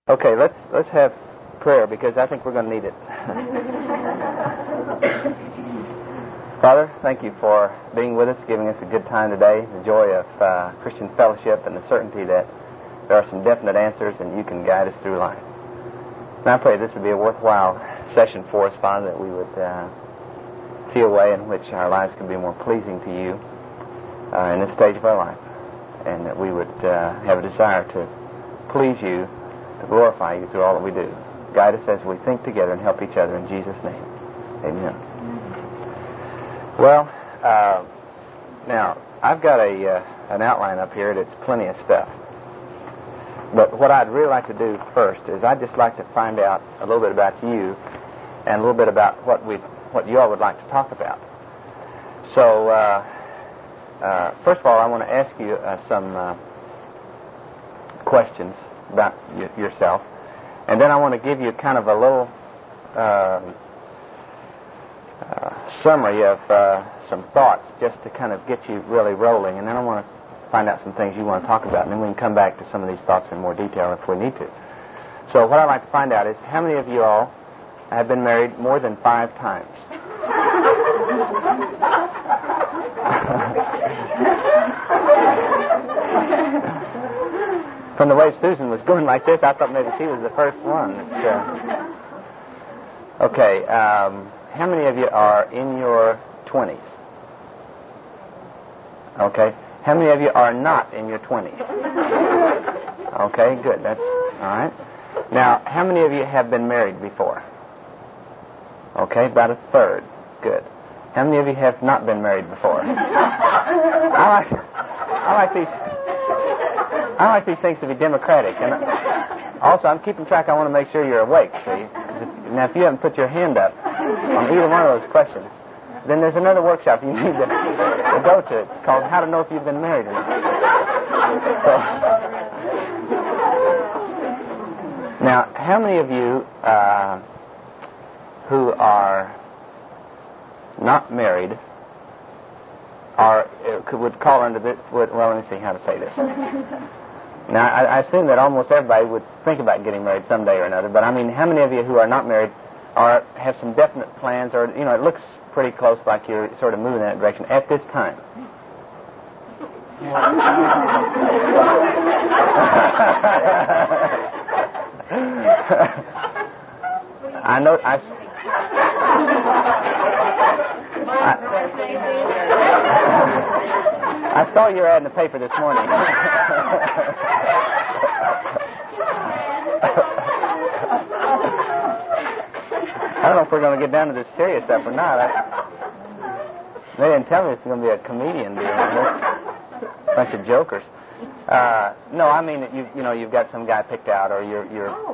Okay, let's have prayer because I think we're going to need it. Father, thank you for being with us, giving us a good time today, the joy of Christian fellowship and the certainty that there are some definite answers and you can guide us through life. And I pray this would be a worthwhile session for us, Father, that we would see a way in which our lives could be more pleasing to you in this stage of our life, and that we would have a desire to please you, to glorify you through all that we do. Guide us as we think together and help each other in Jesus' name. Amen. Well, now, I've got an outline up here that's plenty of stuff. But what I'd really like to do first is I'd just like to find out a little bit about you and a little bit about what you all would like to talk about. So, first of all, I want to ask you some questions about yourself, and then I want to give you kind of a little summary of some thoughts just to kind of get you really rolling, and then I want to find out some things you want to talk about, and then we can come back to some of these thoughts in more detail if we need to. So what I'd like to find out is how many of you all have been married more than 5 times? From the way Susan was going like this, I thought maybe she was the first one. Okay, how many of you are in your 20s? Okay, how many of you are not in your 20s? Okay, good, that's all right. Now, how many of you have been married before? Okay, about a third. Good. How many of you have not been married before? I like these things to be democratic, and also I'm keeping track. I want to make sure you're awake. See, now if you haven't put your hand up on either one of those questions, then there's another workshop you need to go to. It's called "How to Know If You've Been Married or Not." So, now, how many of you who are not married would call under this? Well, let me see how to say this. Now, I assume that almost everybody would think about getting married someday or another, but I mean, how many of you who are not married have some definite plans, or, you know, it looks pretty close like you're sort of moving in that direction at this time? I know, I saw your ad in the paper this morning. I don't know if we're going to get down to this serious stuff or not. They didn't tell me this is going to be a comedian deal. A bunch of jokers. No, I mean you've got some guy picked out, or you're.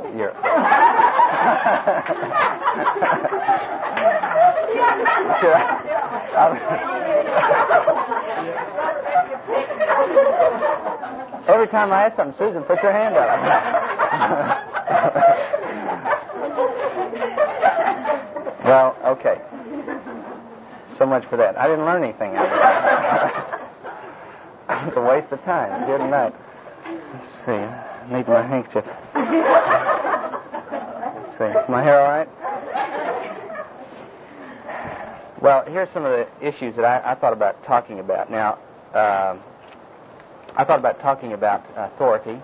Every time I ask something, Susan puts her hand up. Well, okay. So much for that. I didn't learn anything out of it. It's a waste of time. Good night. Let's see. I need my handkerchief. Let's see. Is my hair all right? Well, here's some of the issues that I thought about talking about. Now, I thought about talking about authority.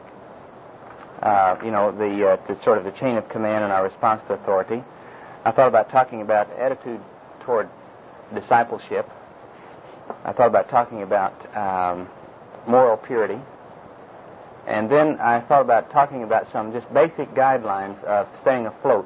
The sort of the chain of command and our response to authority. I thought about talking about attitude toward discipleship. I thought about talking about moral purity. And then I thought about talking about some just basic guidelines of staying afloat.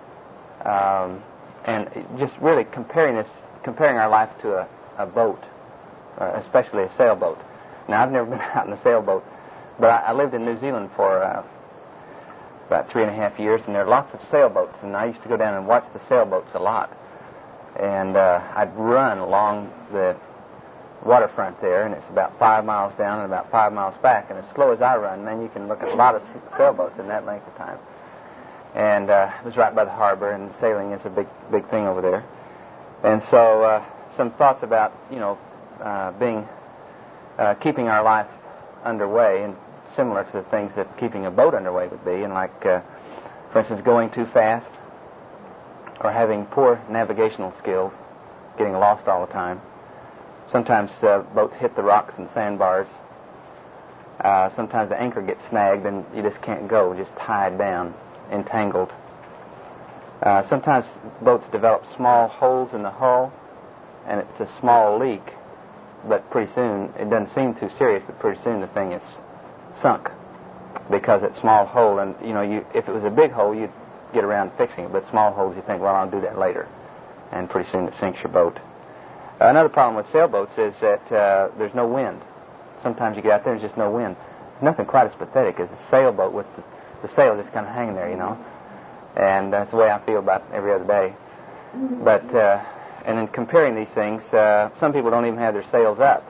And just really comparing our life to a boat, especially a sailboat. Now, I've never been out in a sailboat, but I lived in New Zealand for about 3.5 years, and there are lots of sailboats, and I used to go down and watch the sailboats a lot. And I'd run along the waterfront there, and it's about 5 miles down and about 5 miles back, and as slow as I run, man, you can look at a lot of sailboats in that length of time. And it was right by the harbor, and sailing is a big thing over there. And so some thoughts about, keeping our life underway and similar to the things that keeping a boat underway would be, and like, for instance, going too fast, or having poor navigational skills, getting lost all the time. Sometimes boats hit the rocks and sandbars. Sometimes the anchor gets snagged and you just can't go, just tied down, entangled. Sometimes boats develop small holes in the hull, and it's a small leak, but pretty soon, it doesn't seem too serious, but pretty soon the thing is sunk because it's small hole. And, if it was a big hole, you'd get around fixing it, but small holes, you think, well, I'll do that later. And pretty soon it sinks your boat. Another problem with sailboats is that there's no wind. Sometimes you get out there and there's just no wind. There's nothing quite as pathetic as a sailboat with the sail just kind of hanging there, And that's the way I feel about every other day. But, and in comparing these things, some people don't even have their sails up.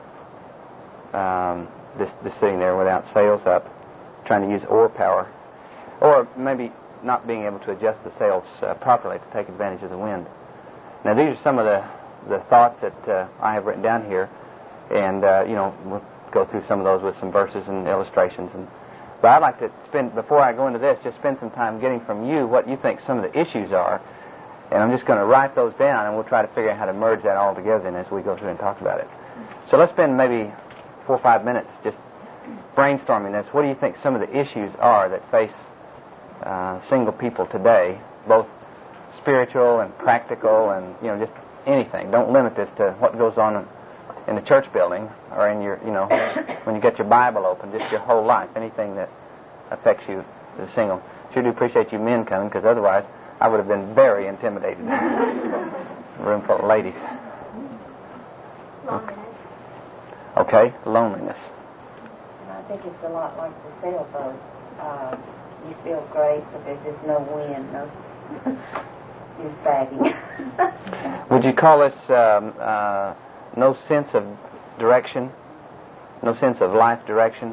Just sitting there without sails up, trying to use oar power. Or maybe not being able to adjust the sails properly to take advantage of the wind. Now, these are some of the thoughts that I have written down here. And, we'll go through some of those with some verses and illustrations. But I'd like to before I go into this, just spend some time getting from you what you think some of the issues are. And I'm just going to write those down, and we'll try to figure out how to merge that all together then as we go through and talk about it. So let's spend maybe 4 or 5 minutes just brainstorming this. What do you think some of the issues are that face single people today, both spiritual and practical and, just anything? Don't limit this to what goes on in the church building or in your, when you get your Bible open, just your whole life, anything that affects you as a single. Sure do appreciate you men coming, because otherwise I would have been very intimidated. A room full of ladies. Loneliness. Okay, loneliness. I think it's a lot like the sailboat. You feel great, but there's just no wind, you're sagging. Would you call this no sense of direction? No sense of life direction?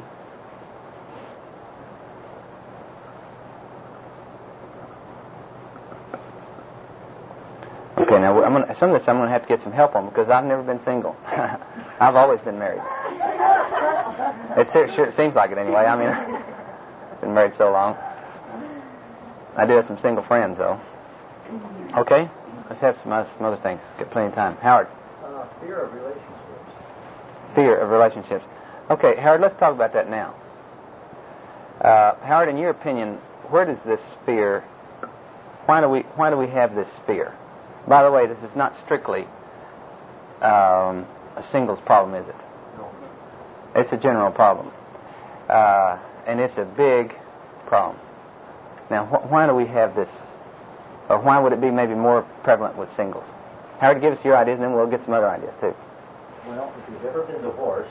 Okay, now some of this I'm going to have to get some help on because I've never been single. I've always been married. It sure seems like it anyway. I've been married so long. I do have some single friends, though. Okay, let's have some other things. Get plenty of time. Howard. Fear of relationships. Fear of relationships. Okay, Howard, let's talk about that now. Howard, in your opinion, where does this fear? Why do we have this fear? By the way, this is not strictly a singles problem, is it? No. It's a general problem, and it's a big problem. Now, why do we have this, or why would it be maybe more prevalent with singles? Howard, give us your ideas, and then we'll get some other ideas, too. Well, if you've ever been divorced,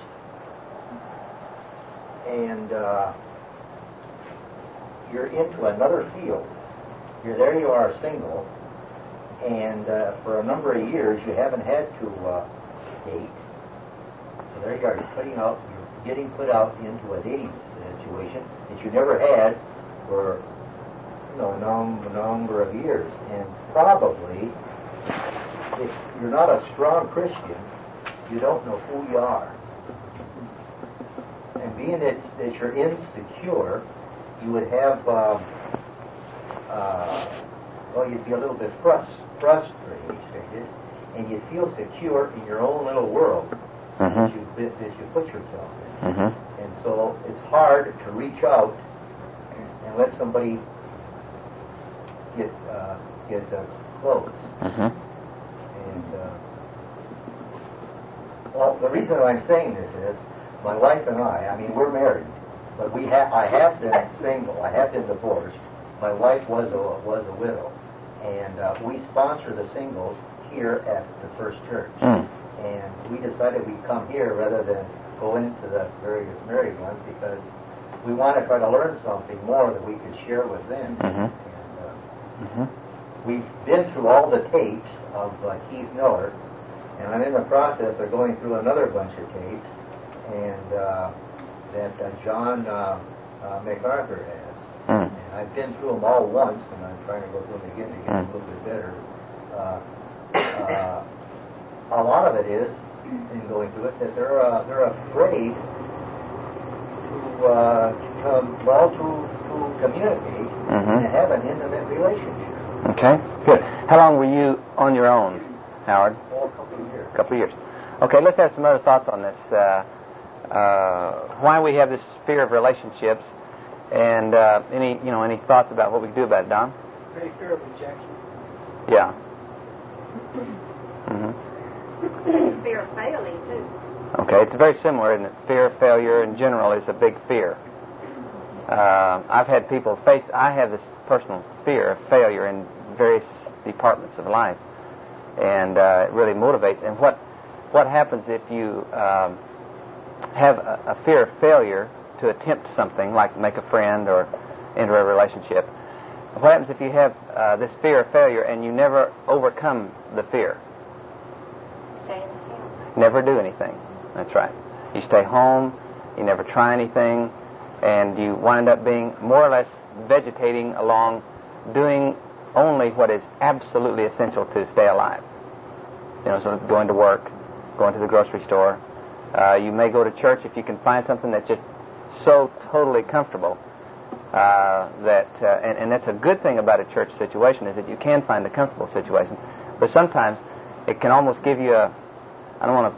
and you're into another field, there you are single, and for a number of years you haven't had to date. So there you are, you're getting put out into a dating situation that you never had for a number of years. And probably, if you're not a strong Christian, you don't know who you are. And being that you're insecure, you would have, you'd be a little bit frustrated, and you'd feel secure in your own little world that you put yourself in. Mm-hmm. And so it's hard to reach out and let somebody get close. Mm-hmm. And the reason I'm saying this is my wife and I mean, we're married, but I have been single. I have been divorced. My wife was a widow, and we sponsor the singles here at the First Church. Mm. And we decided we'd come here rather than go into the various married ones because we want to try to learn something more that we could share with them. Mm-hmm. And we've been through all the tapes of Keith Miller, and I'm in the process of going through another bunch of tapes, and that John MacArthur has. Mm. And I've been through them all once, and I'm trying to go through them again to get a little bit better. A lot of it is, in going through it, that they're afraid to to communicate and have an intimate relationship. Okay, good. How long were you on your own, Howard? Oh, a couple of years. A couple of years. Okay, let's have some other thoughts on this. Why we have this fear of relationships, and any thoughts about what we can do about it, Don? Very fear of rejection. Yeah. Fear of failing, too. Okay, it's very similar, isn't it? Fear of failure in general is a big fear. I've had people I have this personal fear of failure in various departments of life, and it really motivates. And what happens if you have a fear of failure to attempt something, like make a friend or enter a relationship? What happens if you have this fear of failure and you never overcome the fear? Stay in the house. Never do anything. That's right. You stay home, you never try anything, and you wind up being more or less vegetating along, doing only what is absolutely essential to stay alive. So going to work, going to the grocery store. You may go to church if you can find something that's just so totally comfortable and that's a good thing about a church situation, is that you can find a comfortable situation. But sometimes it can almost give you I don't want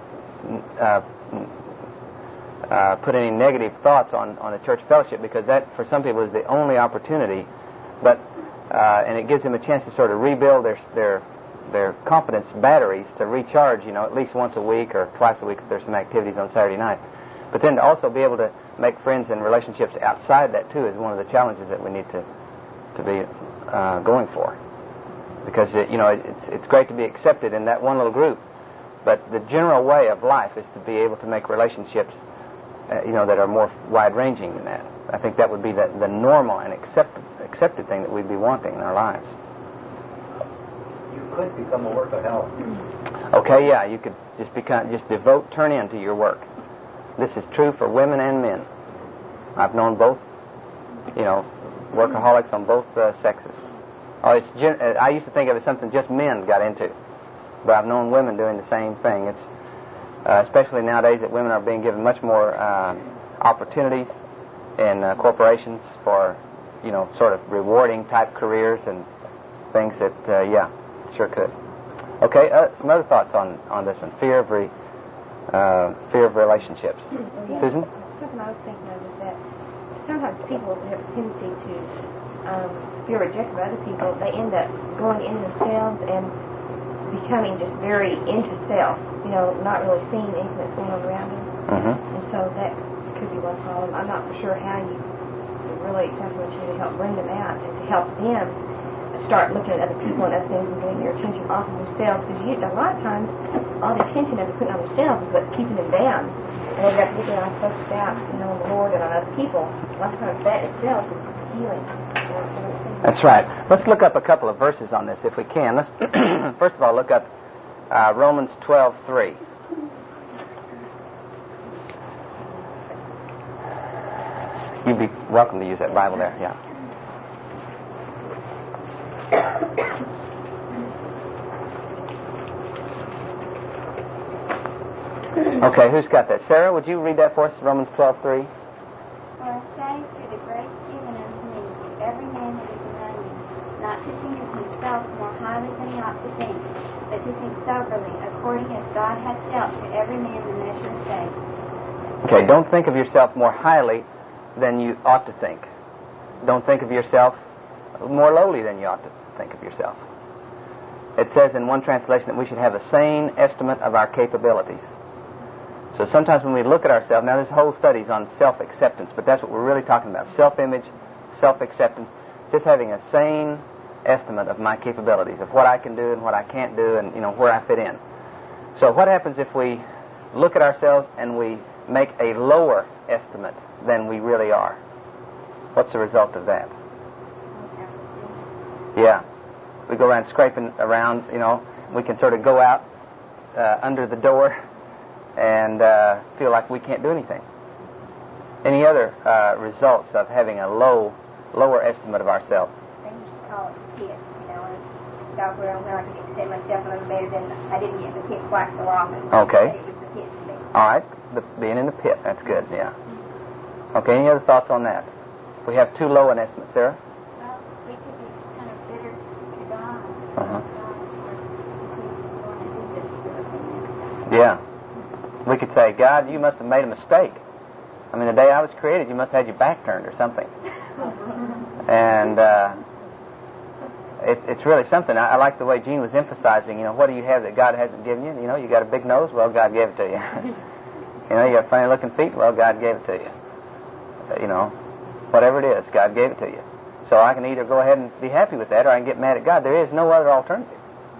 to put any negative thoughts on the church fellowship, because that for some people is the only opportunity, but and it gives them a chance to sort of rebuild their confidence batteries, to recharge, at least once a week or twice a week if there's some activities on Saturday night. But then to also be able to make friends and relationships outside that too is one of the challenges that we need to be going for, because it's great to be accepted in that one little group, but the general way of life is to be able to make relationships that are more wide-ranging than that. I think that would be the normal and accepted thing that we'd be wanting in our lives. You could become a workaholic. Okay, yeah, you could just turn into your work. This is true for women and men. I've known both, workaholics on both sexes. I used to think of it as something just men got into, but I've known women doing the same thing. It's especially nowadays that women are being given much more opportunities in corporations for, sort of rewarding type careers and things that, sure could. Okay, some other thoughts on this one. Fear of relationships. Susan? Something I was thinking of is that sometimes people have a tendency to feel rejected by other people. They end up going into themselves and becoming just very into self, not really seeing anything that's going on around them. And so that could be one problem. I'm not for sure how you really definitely need to help bring them out and to help them start looking at other people and other things and getting their attention off of themselves, because a lot of times all the attention that they're putting on themselves is what's keeping them down. And they've got to get their eyes focused out, on the Lord and on other people. A lot of times that itself is healing. That's right. Let's look up a couple of verses on this if we can. Let's first of all look up Romans 12:3. You'd be welcome to use that Bible there, yeah. Okay, who's got that? Sarah, would you read that for us, Romans 12:3? For I say, through the grace given unto me, to every man that is among you, not to think of himself more highly than he ought to think, but to think soberly, according as God hath dealt to every man the measure of faith. Okay, don't think of yourself more highly than you ought to think. Don't think of yourself more lowly than you ought to think of yourself. It says in one translation that we should have a sane estimate of our capabilities. So sometimes when we look at ourselves, now there's whole studies on self-acceptance, but that's what we're really talking about. Self-image, self-acceptance, just having a sane estimate of my capabilities, of what I can do and what I can't do, and where I fit in. So what happens if we look at ourselves and we make a lower estimate than we really are? What's the result of that? Yeah. We go around scraping around, we can sort of go out under the door and feel like we can't do anything. Any other results of having a lower estimate of ourselves? They used to call it the pit, and God, where I could accept myself a little better than I didn't get in the pit quite so often. Okay. It was the pit to me. All right. Being in the pit, that's good, yeah. Okay, any other thoughts on that? We have too low an estimate, Sarah? Well, we could be kind of bitter to God. Uh-huh. God, Yeah. We could say, God, you must have made a mistake. I mean, the day I was created, you must have had your back turned or something. And it's really something. I like the way Gene was emphasizing, what do you have that God hasn't given you? You got a big nose? Well, God gave it to you. You got funny-looking feet? Well, God gave it to you. Whatever it is, God gave it to you. So I can either go ahead and be happy with that, or I can get mad at God. There is no other alternative.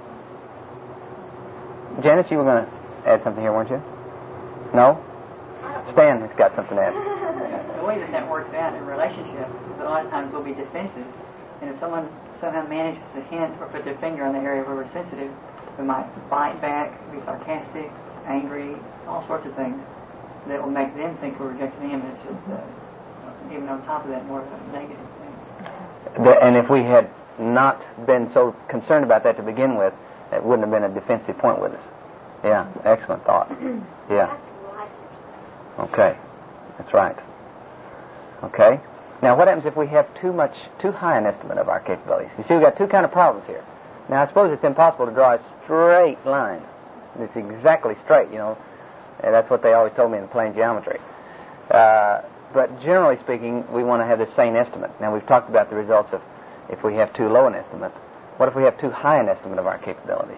Janice, you were going to add something here, weren't you? No? Stan has got something to add. The way that works out in relationships, a lot of times we'll be defensive, and if someone somehow manages to hint or put their finger on the area where we're sensitive, we might bite back, be sarcastic, angry, all sorts of things that will make them think we're rejecting them, and it's just, even on top of that, more of a negative thing. And if we had not been so concerned about that to begin with, it wouldn't have been a defensive point with us. Yeah, excellent thought. Yeah. Okay, that's right. Okay. Now, what happens if we have too high an estimate of our capabilities? You see, we've got two kind of problems here. Now, I suppose it's impossible to draw a straight line. It's exactly straight, and that's what they always told me in plane geometry. But generally speaking, we want to have the same estimate. Now, we've talked about the results of if we have too low an estimate. What if we have too high an estimate of our capabilities?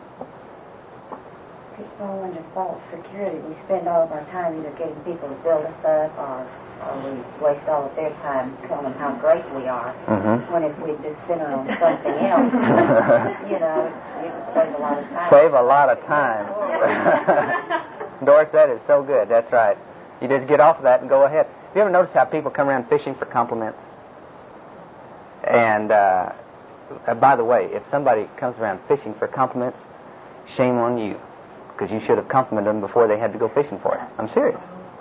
We fall under false security. We spend all of our time either getting people to build us up or we waste all of their time telling how great we are. Mm-hmm. When if we just center on something else, you could save a lot of time. Save a lot of time. Doris, that is so good. That's right. You just get off of that and go ahead. Have you ever noticed how people come around fishing for compliments? And by the way, if somebody comes around fishing for compliments, shame on you, because you should have complimented them before they had to go fishing for it. I'm serious.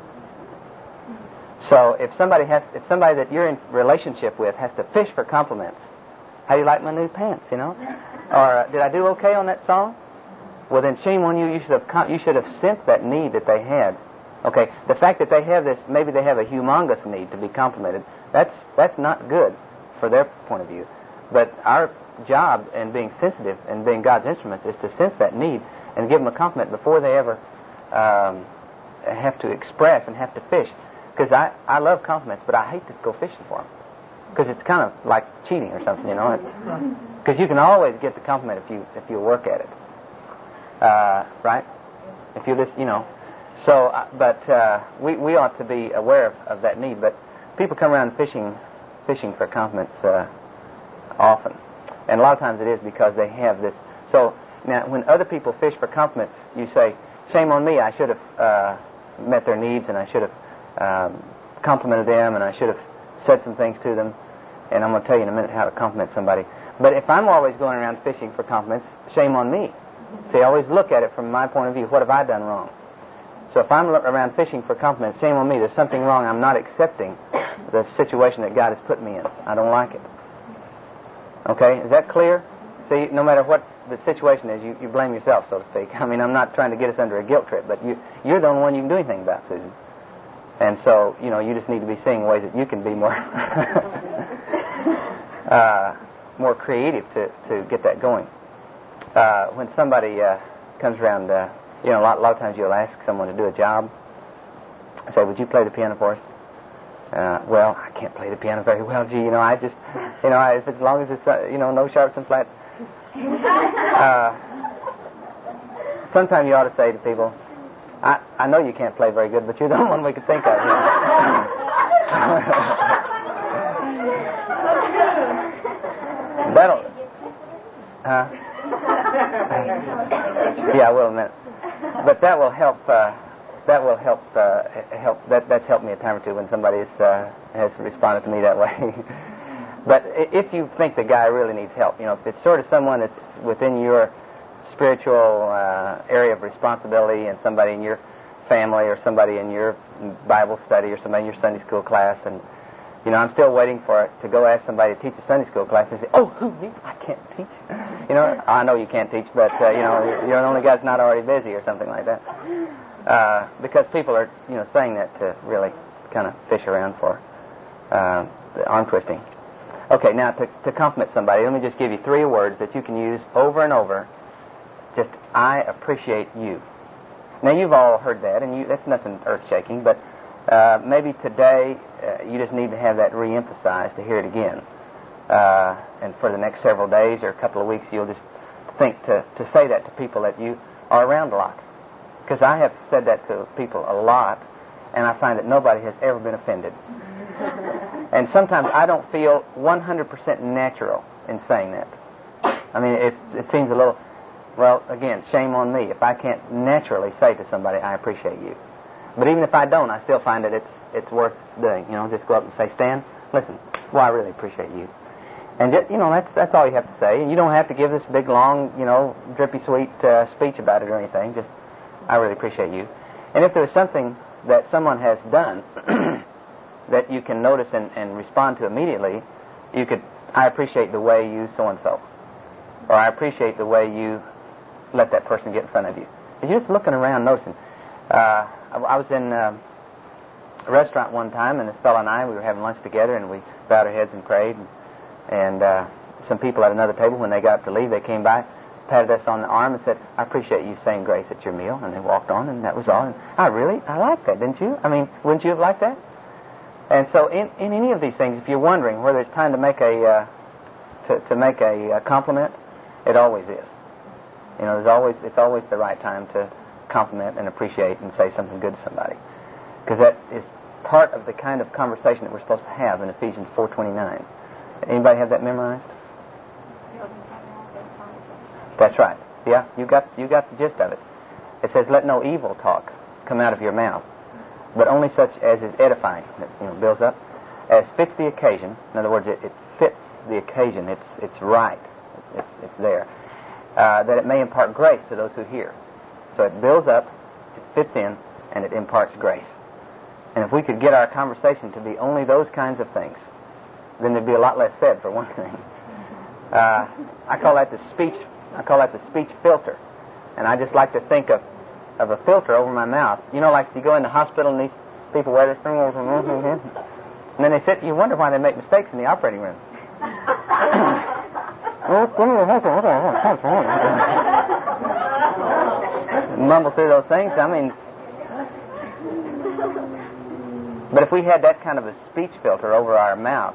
So if somebody that you're in relationship with has to fish for compliments, how do you like my new pants? Or did I do okay on that song? Well, then shame on you. You should have sensed that need that they had. Okay, the fact that they have this, maybe they have a humongous need to be complimented. That's not good for their point of view. But our job in being sensitive and being God's instruments is to sense that need and give them a compliment before they ever have to express and have to fish. Because I love compliments, but I hate to go fishing for them. Because it's kind of like cheating or something, Because you can always get the compliment if you work at it, right? If you just, So, we ought to be aware of that need. But people come around fishing for compliments often, and a lot of times it is because they have this. So now, when other people fish for compliments, you say, "Shame on me! I should have met their needs, and I should have complimented them, and I should have said some things to them." And I'm going to tell you in a minute how to compliment somebody. But if I'm always going around fishing for compliments, shame on me. See, I always look at it from my point of view. What have I done wrong? So if I'm around fishing for compliments, shame on me. There's something wrong. I'm not accepting the situation that God has put me in. I don't like it. Okay? Is that clear? See, no matter what the situation is, you blame yourself, so to speak. I mean, I'm not trying to get us under a guilt trip, but you're the only one you can do anything about, Susan. And so, you just need to be seeing ways that you can be more more creative to get that going. When somebody comes around, a lot of times you'll ask someone to do a job. I say, "Would you play the piano for us?" Well, I can't play the piano very well. Gee, I just, if as long as it's, no sharps and flats. Sometimes you ought to say to people, I know you can't play very good, but you're the only one we could think of. That'll, yeah, I will in a minute. But that will help. That's helped me a time or two when somebody has responded to me that way. But if you think the guy really needs help, if it's sort of someone that's within your spiritual area of responsibility, and somebody in your family or somebody in your Bible study or somebody in your Sunday school class, and I'm still waiting for it to go ask somebody to teach a Sunday school class and say, "Oh, who, me? I can't teach." I know you can't teach, but you're the only guy that's not already busy or something like that. Because people are saying that to really kind of fish around for the arm twisting. Okay, now to compliment somebody, let me just give you 3 words that you can use over and over. Just, I appreciate you. Now, you've all heard that, and that's nothing earth-shaking, but maybe today you just need to have that re-emphasized to hear it again. And for the next several days or a couple of weeks, you'll just think to say that to people that you are around a lot. Because I have said that to people a lot, and I find that nobody has ever been offended. And sometimes I don't feel 100% natural in saying that. I mean, it seems a little, well, again, shame on me if I can't naturally say to somebody, I appreciate you. But even if I don't, I still find that it's worth doing. You know, just go up and say, Stan, listen, well, I really appreciate you. And, you know, that's all you have to say. And you don't have to give this big, long, you know, drippy, sweet speech about it or anything. Just, I really appreciate you. And if there's something that someone has done that you can notice and respond to immediately, you could, I appreciate the way you so-and-so. Or I appreciate the way you let that person get in front of you. You're just looking around noticing. I was in a restaurant one time, and this fellow and I, we were having lunch together, and we bowed our heads and prayed. And some people at another table, when they got up to leave, they came by, patted us on the arm and said, I appreciate you saying grace at your meal. And they walked on, and that was all. And I liked that, didn't you? I mean, wouldn't you have liked that? And so in any of these things, if you're wondering whether it's time to make a compliment, it always is. You know, it's always the right time to compliment and appreciate and say something good to somebody. Because that is part of the kind of conversation that we're supposed to have in Ephesians 4:29. Anybody have that memorized? That's right. Yeah, you got the gist of it. It says, let no evil talk come out of your mouth, but only such as is edifying, that, you know, builds up, as fits the occasion. In other words, it fits the occasion. It's right. It's there. That it may impart grace to those who hear. So it builds up, it fits in, and it imparts grace. And if we could get our conversation to be only those kinds of things, then there'd be a lot less said, for one thing. I call that the speech filter. And I just like to think of a filter over my mouth. You know, like you go in the hospital and these people wear this thing over and then they sit, you wonder why they make mistakes in the operating room. Mumble through those things. I mean, but if we had that kind of a speech filter over our mouth,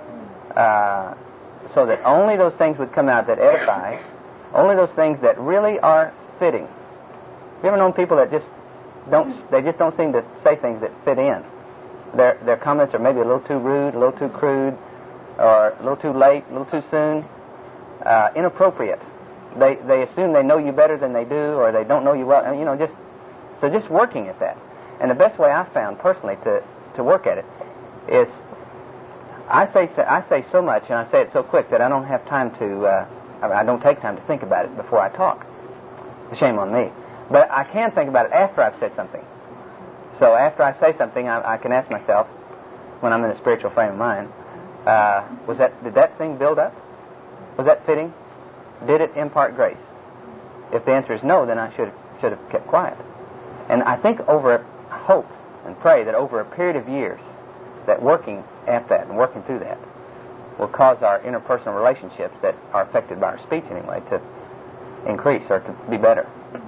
so that only those things would come out that edify, only those things that really are fitting. Have you ever known people that just don't seem to say things that fit in? Their comments are maybe a little too rude, a little too crude, or a little too late, a little too soon, inappropriate. They assume they know you better than they do, or they don't know you well. You know, just working at that. And the best way I've found personally to work at it is I say so much, and I say it so quick that I don't have time to. I don't take time to think about it before I talk. Shame on me. But I can think about it after I've said something. So after I say something, I can ask myself, when I'm in a spiritual frame of mind, did that thing build up? Was that fitting? Did it impart grace? If the answer is no, then I should have kept quiet. And I think hope and pray that over a period of years, that working at that and working through that will cause our interpersonal relationships that are affected by our speech anyway to increase or to be better.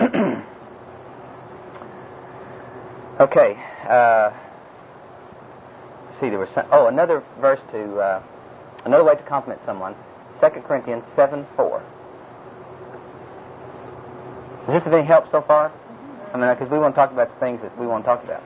Okay. See, there was another verse another way to compliment someone. 2 Corinthians 7:4. Is this of any help so far? I mean, because we want to talk about the things that we want to talk about.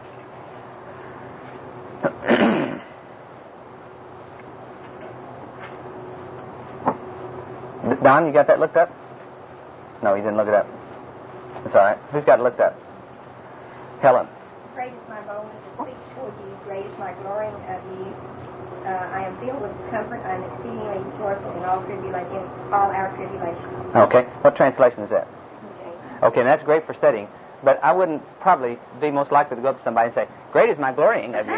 Don, you got that looked up? No, he didn't look it up. That's all right. Who's got it looked up? Helen. Great is my boldness of speech toward you. Great is my glorying of you. I am filled with comfort. I am exceedingly joyful in all our tribulations. Okay. What translation is that? Okay, and that's great for studying. But I wouldn't probably be most likely to go up to somebody and say, great is my glorying of you.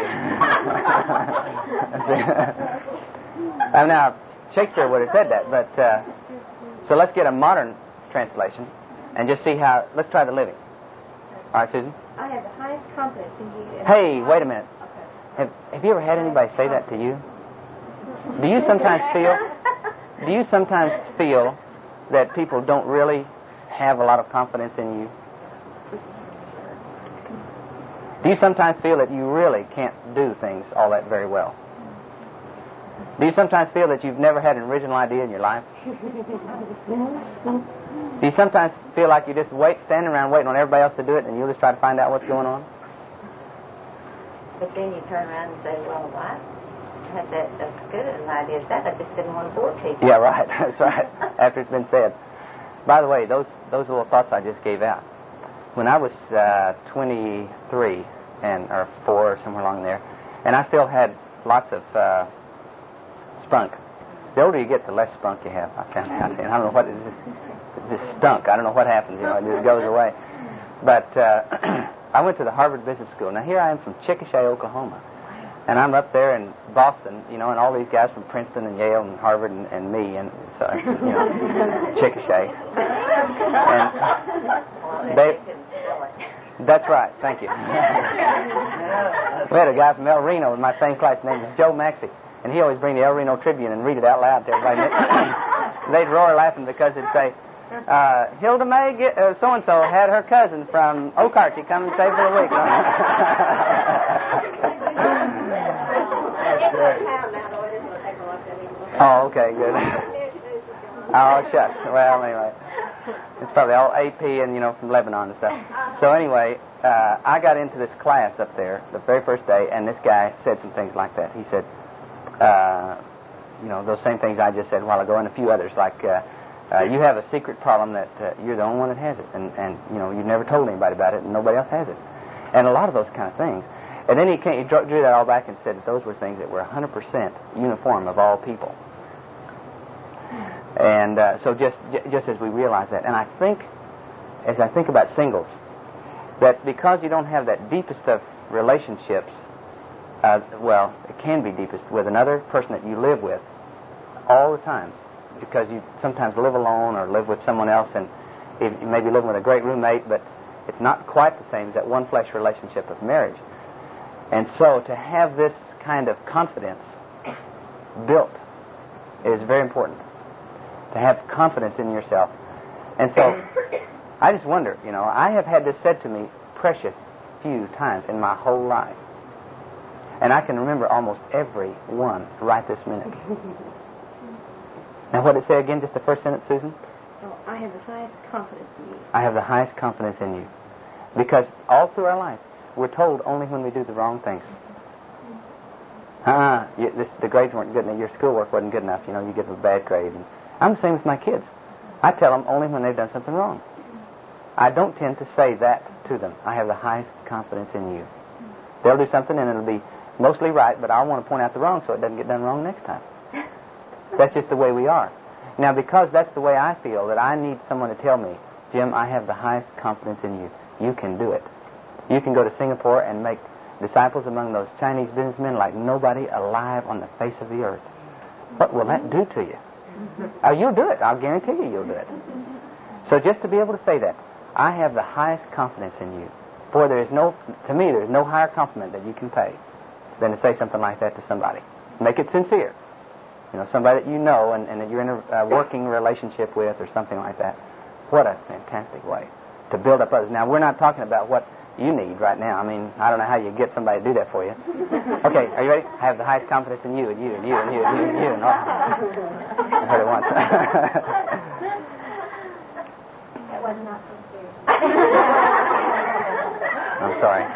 Now, Shakespeare would have said that, but so let's get a modern translation and just see let's try the living. All right, Susan? I have the highest confidence in you. Hey, wait a minute. Okay. Have you ever had anybody say that to you? Do you sometimes feel that people don't really have a lot of confidence in you? Do you sometimes feel that you really can't do things all that very well? Do you sometimes feel that you've never had an original idea in your life? Do you sometimes feel like you just standing around waiting on everybody else to do it, and you'll just try to find out what's going on? But then you turn around and say, well, I had that's good an idea as that. I just didn't want to bore people. Yeah, right. That's right. After it's been said. By the way, those little thoughts I just gave out. When I was 23 or 4 or somewhere along there, and I still had lots of spunk. The older you get, the less spunk you have. I found out. And I don't know what it is. Just stunk. I don't know what happens. It just goes away. But I went to the Harvard Business School. Now here I am from Chickasha, Oklahoma, and I'm up there in Boston, and all these guys from Princeton and Yale and Harvard and me, and so Chickasha. And that's right. Thank you. We had a guy from El Reno in my same class. His name was Joe Maxey, and he always bring the El Reno Tribune and read it out loud to everybody. They'd roar laughing because it'd say, Hilda May, so-and-so had her cousin from Okarche come and stay for a week. Oh, okay, good. Oh, shucks. Well, anyway. It's probably all AP and, from Lebanon and stuff. So anyway, I got into this class up there the very first day, and this guy said some things like that. He said, those same things I just said a while ago, and a few others, like, you have a secret problem that you're the only one that has it, and you've never told anybody about it, and nobody else has it. And a lot of those kind of things. And then he drew that all back and said that those were things that were 100% uniform of all people. And so just as we realize that, and I think, as I think about singles, that because you don't have that deepest of relationships, it can be deepest with another person that you live with all the time, because you sometimes live alone or live with someone else, and you may be living with a great roommate, but it's not quite the same as that one flesh relationship of marriage. And so to have this kind of confidence built is very important. To have confidence in yourself. And so I just wonder, I have had this said to me precious few times in my whole life. And I can remember almost every one right this minute. Now, what did it say again, just the first sentence, Susan? Oh, I have the highest confidence in you. I have the highest confidence in you. Because all through our life, we're told only when we do the wrong things. The grades weren't good enough. Your schoolwork wasn't good enough. You give a bad grade. And I'm the same with my kids. I tell them only when they've done something wrong. I don't tend to say that to them. I have the highest confidence in you. They'll do something and it'll be mostly right, but I want to point out the wrong so it doesn't get done wrong next time. That's just the way we are. Now, because that's the way I feel, that I need someone to tell me, Jim, I have the highest confidence in you. You can do it. You can go to Singapore and make disciples among those Chinese businessmen like nobody alive on the face of the earth. What will that do to you? You'll do it. I'll guarantee you'll do it. So just to be able to say that, I have the highest confidence in you. Boy, there's no higher compliment that you can pay than to say something like that to somebody. Make it sincere. Somebody that you know and that you're in a working relationship with or something like that. What a fantastic way to build up others. Now, we're not talking about what you need right now. I mean, I don't know how you get somebody to do that for you. Okay, are you ready? I have the highest confidence in you and you and you and you and you and you. And all. I heard it once. That was not sincere. I'm sorry.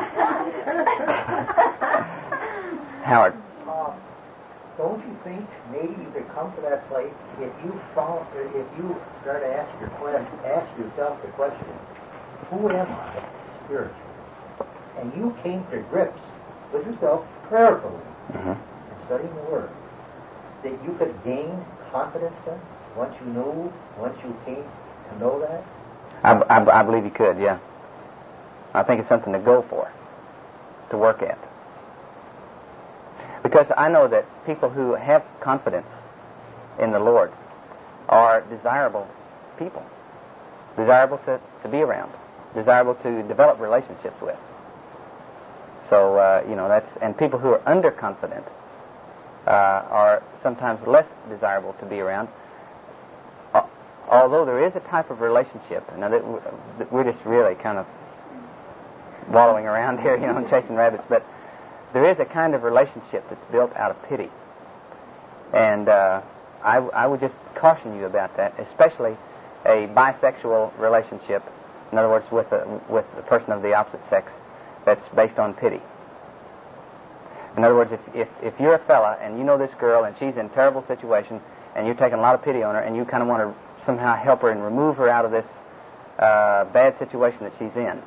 Howard. Don't you think maybe you could come to that place if you start to ask yourself the question, who am I spiritually? And you came to grips with yourself prayerfully and studying the Word, that you could gain confidence then once you came to know that? I believe you could, yeah. I think it's something to go for, to work at. Because I know that people who have confidence in the Lord are desirable people, desirable to be around, desirable to develop relationships with. So, and people who are underconfident are sometimes less desirable to be around. Although there is a type of relationship, now that we're just really kind of wallowing around here, and chasing rabbits, but there is a kind of relationship that's built out of pity. And I would just caution you about that, especially a bisexual relationship, in other words, with a person of the opposite sex, that's based on pity. In other words, if you're a fella and you know this girl and she's in a terrible situation and you're taking a lot of pity on her and you kind of want to somehow help her and remove her out of this bad situation that she's in,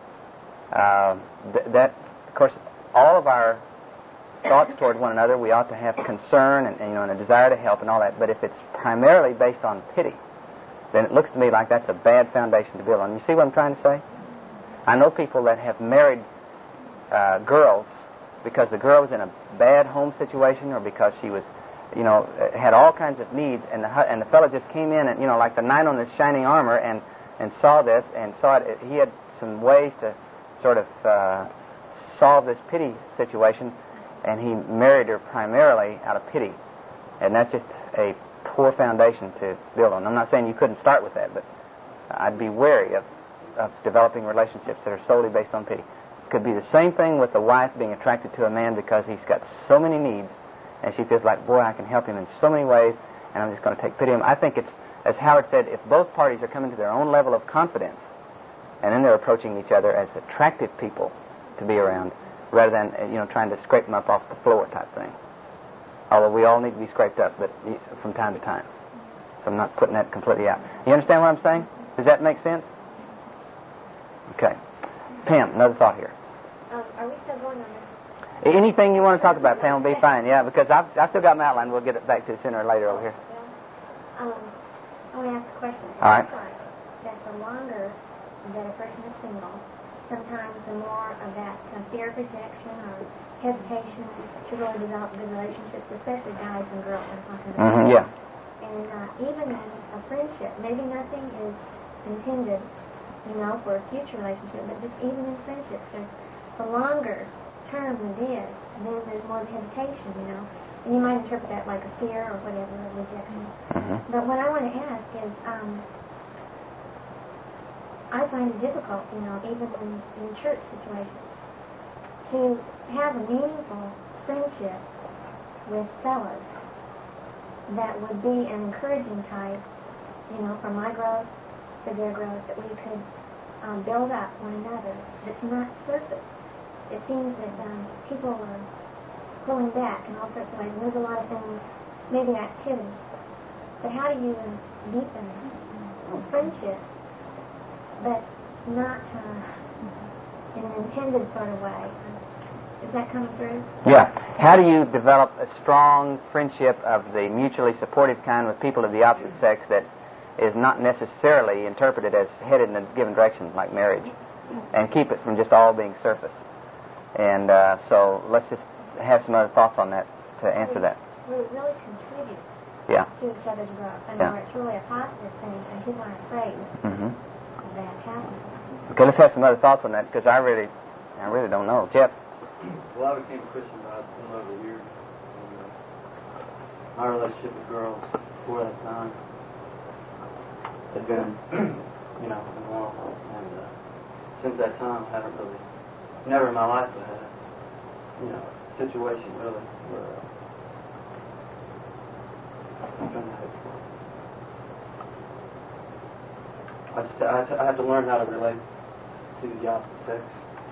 that, of course, all of our thoughts toward one another, we ought to have concern and a desire to help and all that. But if it's primarily based on pity, then it looks to me like that's a bad foundation to build on. You see what I'm trying to say? I know people that have married girls because the girl was in a bad home situation or because she was, had all kinds of needs, and the fellow just came in and, like the knight on this shining armor and saw this and saw it. He had some ways to sort of solve this pity situation, and he married her primarily out of pity. And that's just a poor foundation to build on. I'm not saying you couldn't start with that, but I'd be wary of developing relationships that are solely based on pity. It could be the same thing with a wife being attracted to a man because he's got so many needs, and she feels like, boy, I can help him in so many ways, and I'm just going to take pity on him. I think it's, as Howard said, if both parties are coming to their own level of confidence, and then they're approaching each other as attractive people to be around, rather than, trying to scrape them up off the floor type thing. Although we all need to be scraped up, but from time to time. So I'm not putting that completely out. You understand what I'm saying? Does that make sense? Okay. Pam, another thought here. Are we still going on this? Anything you want to talk about, Pam, will be fine. Yeah, because I've still got my outline. We'll get it back to sooner or later over here. I want to ask a question. All right. That the longer that a person is single, sometimes the more of that fear of rejection or hesitation to really develop good relationships, especially guys and girls I'm talking about. Yeah. And even in a friendship, maybe nothing is intended, for a future relationship, but just even in friendships, the longer term it is, then there's more hesitation, And you might interpret that like a fear or whatever, or rejection. But what I want to ask is, I find it difficult, even in church situations, to have a meaningful friendship with fellows that would be an encouraging type, for my growth, for their growth, that we could build up one another, that's not surface. It seems that people are pulling back in all sorts of ways. There's a lot of things, maybe activities. But how do you deepen friendship, but not in an intended sort of way? Is that coming through? Yeah. How do you develop a strong friendship of the mutually supportive kind with people of the opposite sex that is not necessarily interpreted as headed in a given direction, like marriage, and keep it from just all being surface? And so let's just have some other thoughts on that to answer that. We really contribute to each other's growth. It's really a positive thing, and people aren't afraid of that happening. Okay, let's have some other thoughts on that, because I really don't know. Jeff? Well, I became a Christian about a little over a year. My relationship with girls before that time had been, immoral. And since that time, I haven't really, never in my life have had, a situation really where I have to learn how to relate to the opposite sex.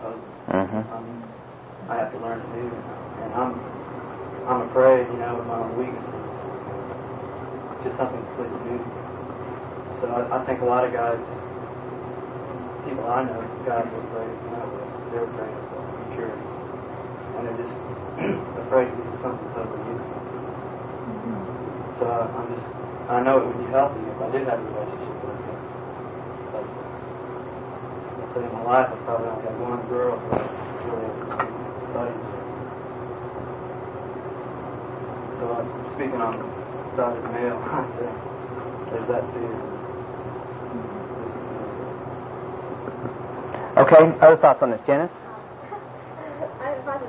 I have to learn to do, and I'm afraid, with my own weakness, it's just something completely new. So I think a lot of guys, people I know, guys are afraid, they're afraid of maturity, and they're just afraid to do something totally new. So I know it would be healthy if I did have a relationship with them. But in my life, I probably only had one girl who really studied. So speaking on the side of the male, there's that fear. Okay, other thoughts on this, Janice? I was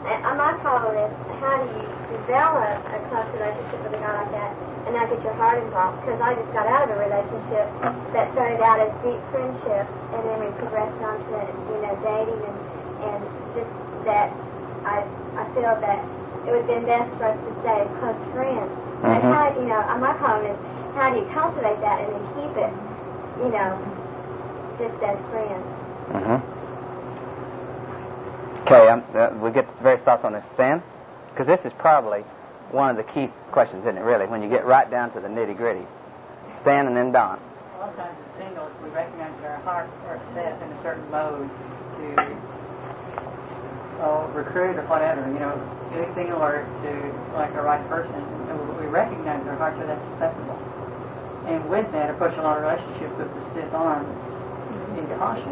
My problem is, how do you develop a close relationship with a guy like that and not get your heart involved? Because I just got out of a relationship that started out as deep friendship, and then we progressed on to, dating, and just that I feel that it would have been best for us to stay as close friends. And how, my problem is, how do you cultivate that and then keep it, just as friends? Okay, we'll get various thoughts on this, Stan, because this is probably one of the key questions, isn't it, really, when you get right down to the nitty-gritty. Stan and then Don. A lot of times as singles, we recognize that our hearts are set in a certain mode to recruit or whatever, anything alert to like the right person. And we recognize our hearts are that susceptible. And with that, approach a lot of relationships with the stiff arm in caution.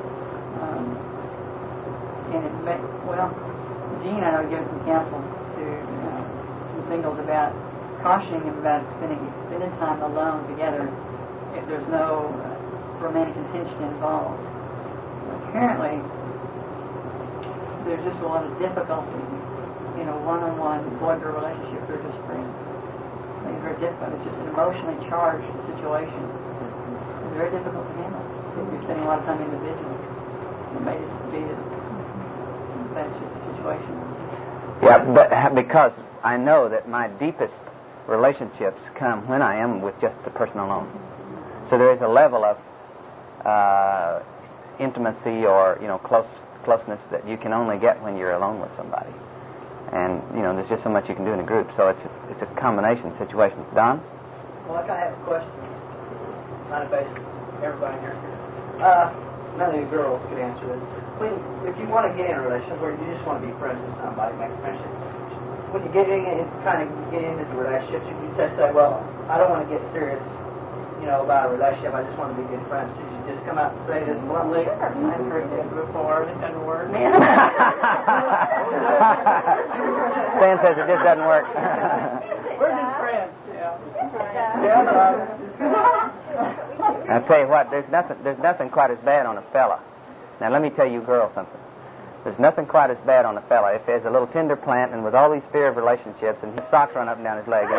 Gene, I know, gives some counsel to some singles about cautioning them about spending time alone together if there's no romantic intention involved. Apparently, there's just a lot of difficulty in a one-on-one boy-girl relationship. They're just friends. It's very difficult. It's just an emotionally charged situation. It's very difficult to handle. You're spending a lot of time individually. It may just be that that's just the situation. Yeah, but because I know that my deepest relationships come when I am with just the person alone. So there is a level of intimacy or closeness that you can only get when you're alone with somebody. And there's just so much you can do in a group. So it's a combination situation. Don? Well, I kind of have a question. Not based everybody here. None of you girls could answer this. If you want to get in a relationship where you just want to be friends with somebody, make friendship, when you get in and kind of get into relationships, you just say, well, I don't want to get serious, about a relationship. I just want to be good friends. So you just come out and say this bluntly. I've heard that before. It doesn't work. Stan says it just doesn't work. We're just friends. I'll tell you what, there's nothing quite as bad on a fella. Now let me tell you girls something. There's nothing quite as bad on a fella if there's a little tender plant and with all these fear of relationships and his socks run up and down his leg.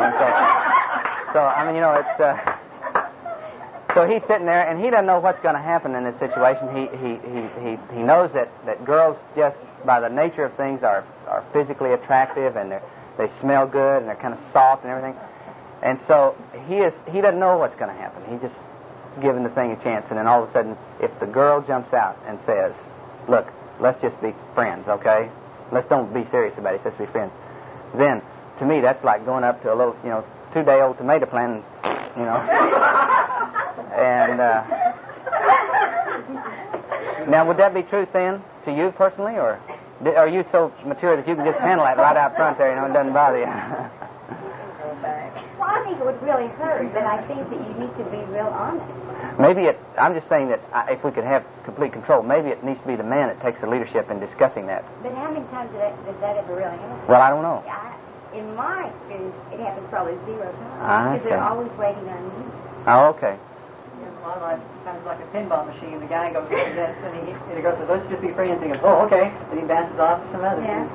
So he's sitting there and he doesn't know what's going to happen in this situation. He knows that girls just by the nature of things are physically attractive and they smell good and they're kind of soft and everything. And so he doesn't know what's going to happen. He's just giving the thing a chance, and then all of a sudden, if the girl jumps out and says, "Look, let's just be friends, okay? Let's don't be serious about it. Let's be friends." Then, to me, that's like going up to a little, 2-day-old tomato plant, and now would that be true, Stan, to you personally, or are you so mature that you can just handle that right out front there, it doesn't bother you? Well, I think it would really hurt, but I think that you need to be real honest. I'm just saying that if we could have complete control, maybe it needs to be the man that takes the leadership in discussing that. But how many times does that ever really happen? Well, I don't know. In my experience, it happens probably 0 times. I Because they're always waiting on you. Oh, okay. My life sounds like a pinball machine. The guy goes like this, and he goes, "Let's just be friends." And he goes, "Oh, okay." Then he bounces off to some other. Yeah.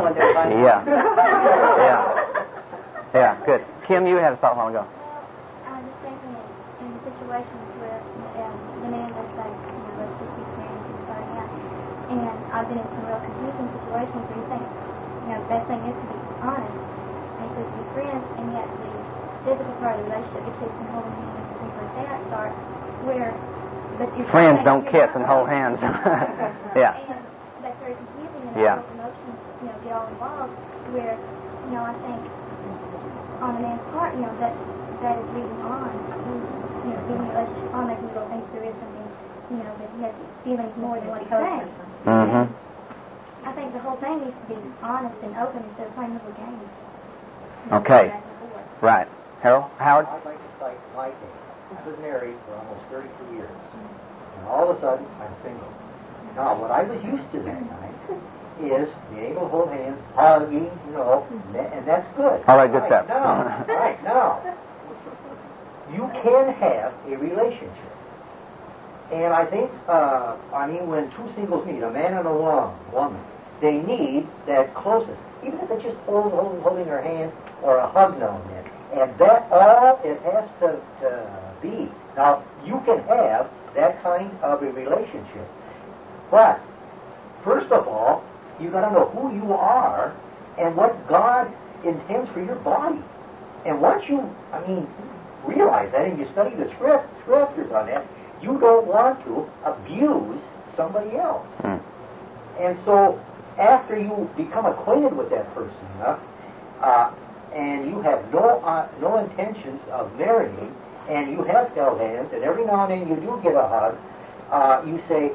Yeah, good. Kim, you had a thought a while ago. I was thinking in situations where the man does say, let's just be friends and starting out. And I've been in some real confusing situations where you think, the best thing is to be honest and to be friends, and yet the difficult part of the relationship, the kissing, holding hands, and things like that starts where... Friends don't kiss and hold hands. Yeah. And that's very confusing, and Yeah. all those emotions, get all involved, where, I think on the man's part, that is leading on, giving a relationship on, making people think there is something, that he has feelings more than what he's saying. Mm-hmm. I think the whole thing needs to be honest and open instead of playing little games. Okay. Right. Howard? I'd like to cite my case. I was married for almost 32 years. And all of a sudden, I'm single. Now, what I was used to that night is being able to hold hands, hugging, and that's good. All right, good stuff. Now, you can have a relationship. And I think, when two singles meet, a man and a woman, they need that closeness, even if it's just holding their hand or a hug now and then. And that all it has to be. Now, you can have that kind of a relationship. But, first of all, you've got to know who you are and what God intends for your body. And once you, realize that and you study the scriptures on that, you don't want to abuse somebody else. And so, after you become acquainted with that person enough, and you have no intentions of marrying, and you have held hands, and every now and then you do get a hug, you say,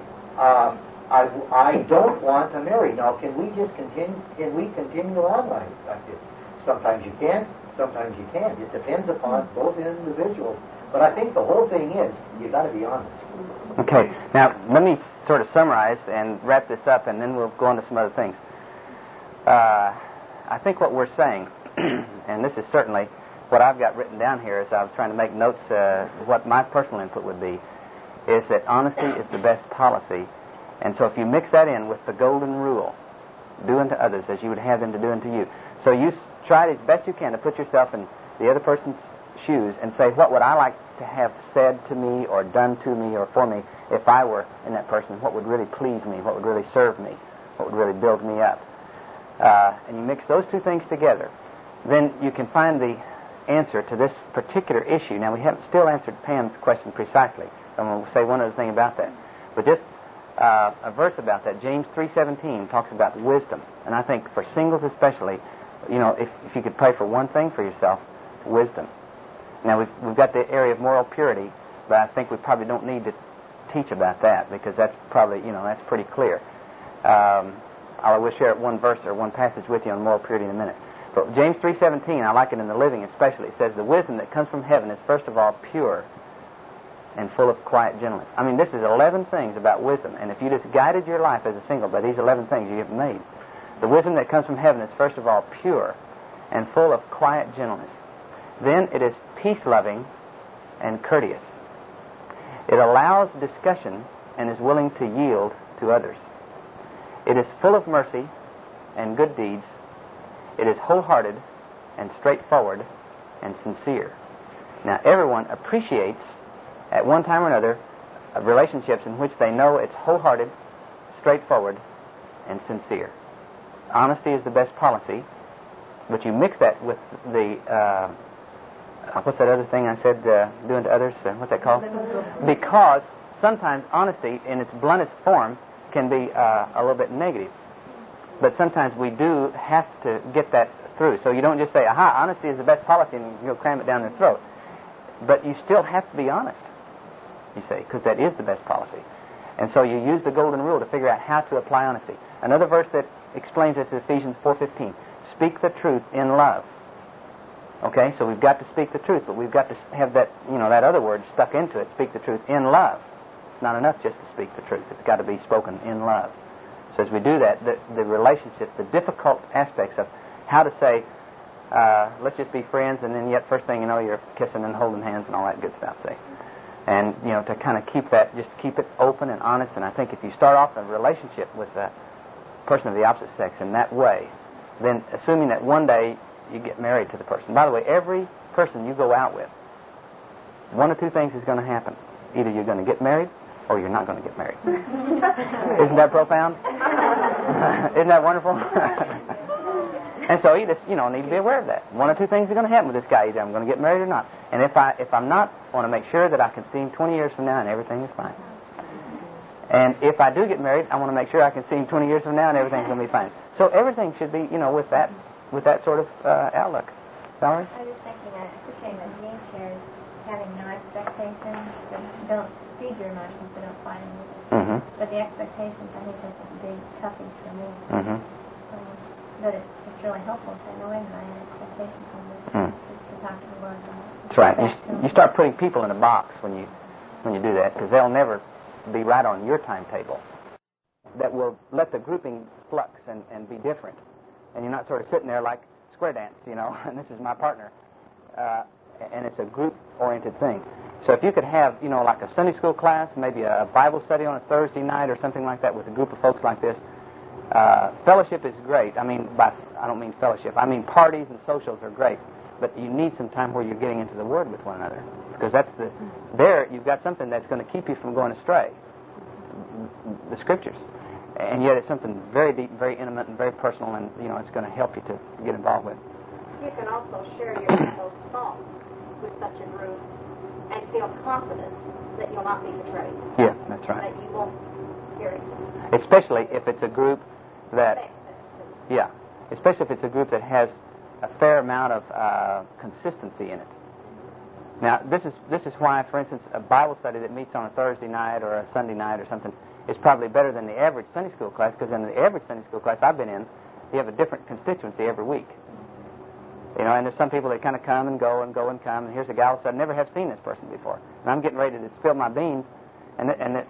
I don't want to marry. Now, can we continue on like this? Sometimes you can, sometimes you can't. It depends upon both individuals. But I think the whole thing is, you've got to be honest. Okay, now let me sort of summarize and wrap this up, and then we'll go on to some other things. I think what we're saying, and this is certainly what I've got written down here as I was trying to make notes, what my personal input would be, is that honesty is the best policy. And so if you mix that in with the golden rule, do unto others as you would have them to do unto you. So you try as best you can to put yourself in the other person's shoes and say, what would I like to have said to me or done to me or for me if I were in that person? What would really please me? What would really serve me? What would really build me up? And you mix those two things together, then you can find the answer to this particular issue. Now, we haven't still answered Pam's question precisely. I'm going to say one other thing about that. But just a verse about that, James 3:17, talks about wisdom. And I think for singles especially, if you could pray for one thing for yourself, wisdom. Now, we've got the area of moral purity, but I think we probably don't need to teach about that because that's probably, that's pretty clear. I will share one verse or one passage with you on moral purity in a minute. But James 3:17, I like it in the Living especially. It says, the wisdom that comes from heaven is first of all pure and full of quiet gentleness. This is 11 things about wisdom, and if you just guided your life as a single by these 11 things you have made, the wisdom that comes from heaven is first of all pure and full of quiet gentleness. Then it is peace-loving and courteous. It allows discussion and is willing to yield to others. It is full of mercy and good deeds. It is wholehearted and straightforward and sincere. Now, everyone appreciates, at one time or another, relationships in which they know it's wholehearted, straightforward, and sincere. Honesty is the best policy, but you mix that with the, what's that other thing I said, doing to others? What's that called? Because sometimes honesty, in its bluntest form, can be a little bit negative. But sometimes we do have to get that through. So you don't just say, aha, honesty is the best policy, and you'll cram it down their throat. But you still have to be honest, you say, because that is the best policy. And so you use the golden rule to figure out how to apply honesty. Another verse that explains this is Ephesians 4:15. Speak the truth in love. Okay, so we've got to speak the truth, but we've got to have that, that other word stuck into it, speak the truth in love. It's not enough just to speak the truth. It's got to be spoken in love. So as we do that, the relationships, the difficult aspects of how to say, let's just be friends, and then yet first thing you know, you're kissing and holding hands and all that good stuff, see? And, to kind of keep that, just keep it open and honest. And I think if you start off a relationship with a person of the opposite sex in that way, then assuming that one day you get married to the person. By the way, every person you go out with, one of two things is going to happen. Either you're going to get married or you're not going to get married. Isn't that profound? Isn't that wonderful? And so you just, need to be aware of that. One or two things are going to happen with this guy. Either I'm going to get married or not. And if I'm not, I want to make sure that I can see him 20 years from now and everything is fine. And if I do get married, I want to make sure I can see him 20 years from now and everything's going to be fine. So everything should be, with that sort of outlook. Valerie? I was thinking, I appreciate what James shares, having no expectations, but don't feed your emotions, but don't fight them with it. Mm-hmm. But the expectations, I think, is a big toughie for me. Mm-hmm. But it's really helpful to know that I have expectations on this, to talk to the Lord about it. That's right. You start putting people in a box when you do that, because they'll never be right on your timetable. That will let the grouping flux and be different. And you're not sort of sitting there like square dance, and this is my partner. And it's a group-oriented thing. So if you could have, like a Sunday school class, maybe a Bible study on a Thursday night or something like that with a group of folks like this, Fellowship is great. I don't mean fellowship. I mean parties and socials are great. But you need some time where you're getting into the Word with one another. Because there you've got something that's going to keep you from going astray. The Scriptures. And yet it's something very deep and very intimate and very personal, and it's going to help you to get involved with. You can also share your innermost thoughts with such a group and feel confident that you'll not be betrayed. Yeah, that's right. That you won't hear it. Especially if it's a group that, especially if it's a group that has a fair amount of consistency in it. Now, this is why, for instance, a Bible study that meets on a Thursday night or a Sunday night or something is probably better than the average Sunday school class, because in the average Sunday school class I've been in, you have a different constituency every week. And there's some people that kind of come and go and go and come, and here's a guy who said, I never have seen this person before, and I'm getting ready to spill my beans, and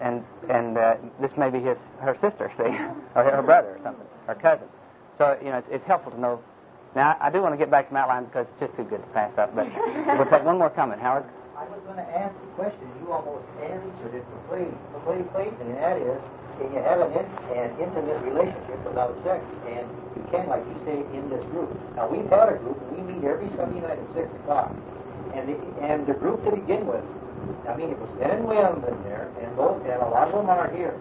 this may be her sister, see, or her brother or something, or cousin. So it's helpful to know. Now I do want to get back to my outline because it's just too good to pass up. But we'll take one more comment, Howard. I was going to ask the question. You almost answered it completely, and that is, can you have an intimate relationship without sex? And you can, like you say, in this group. Now, we've had a group, and we meet every Sunday night at 6 o'clock. And the group to begin with, it was men and women there, and a lot of them are here.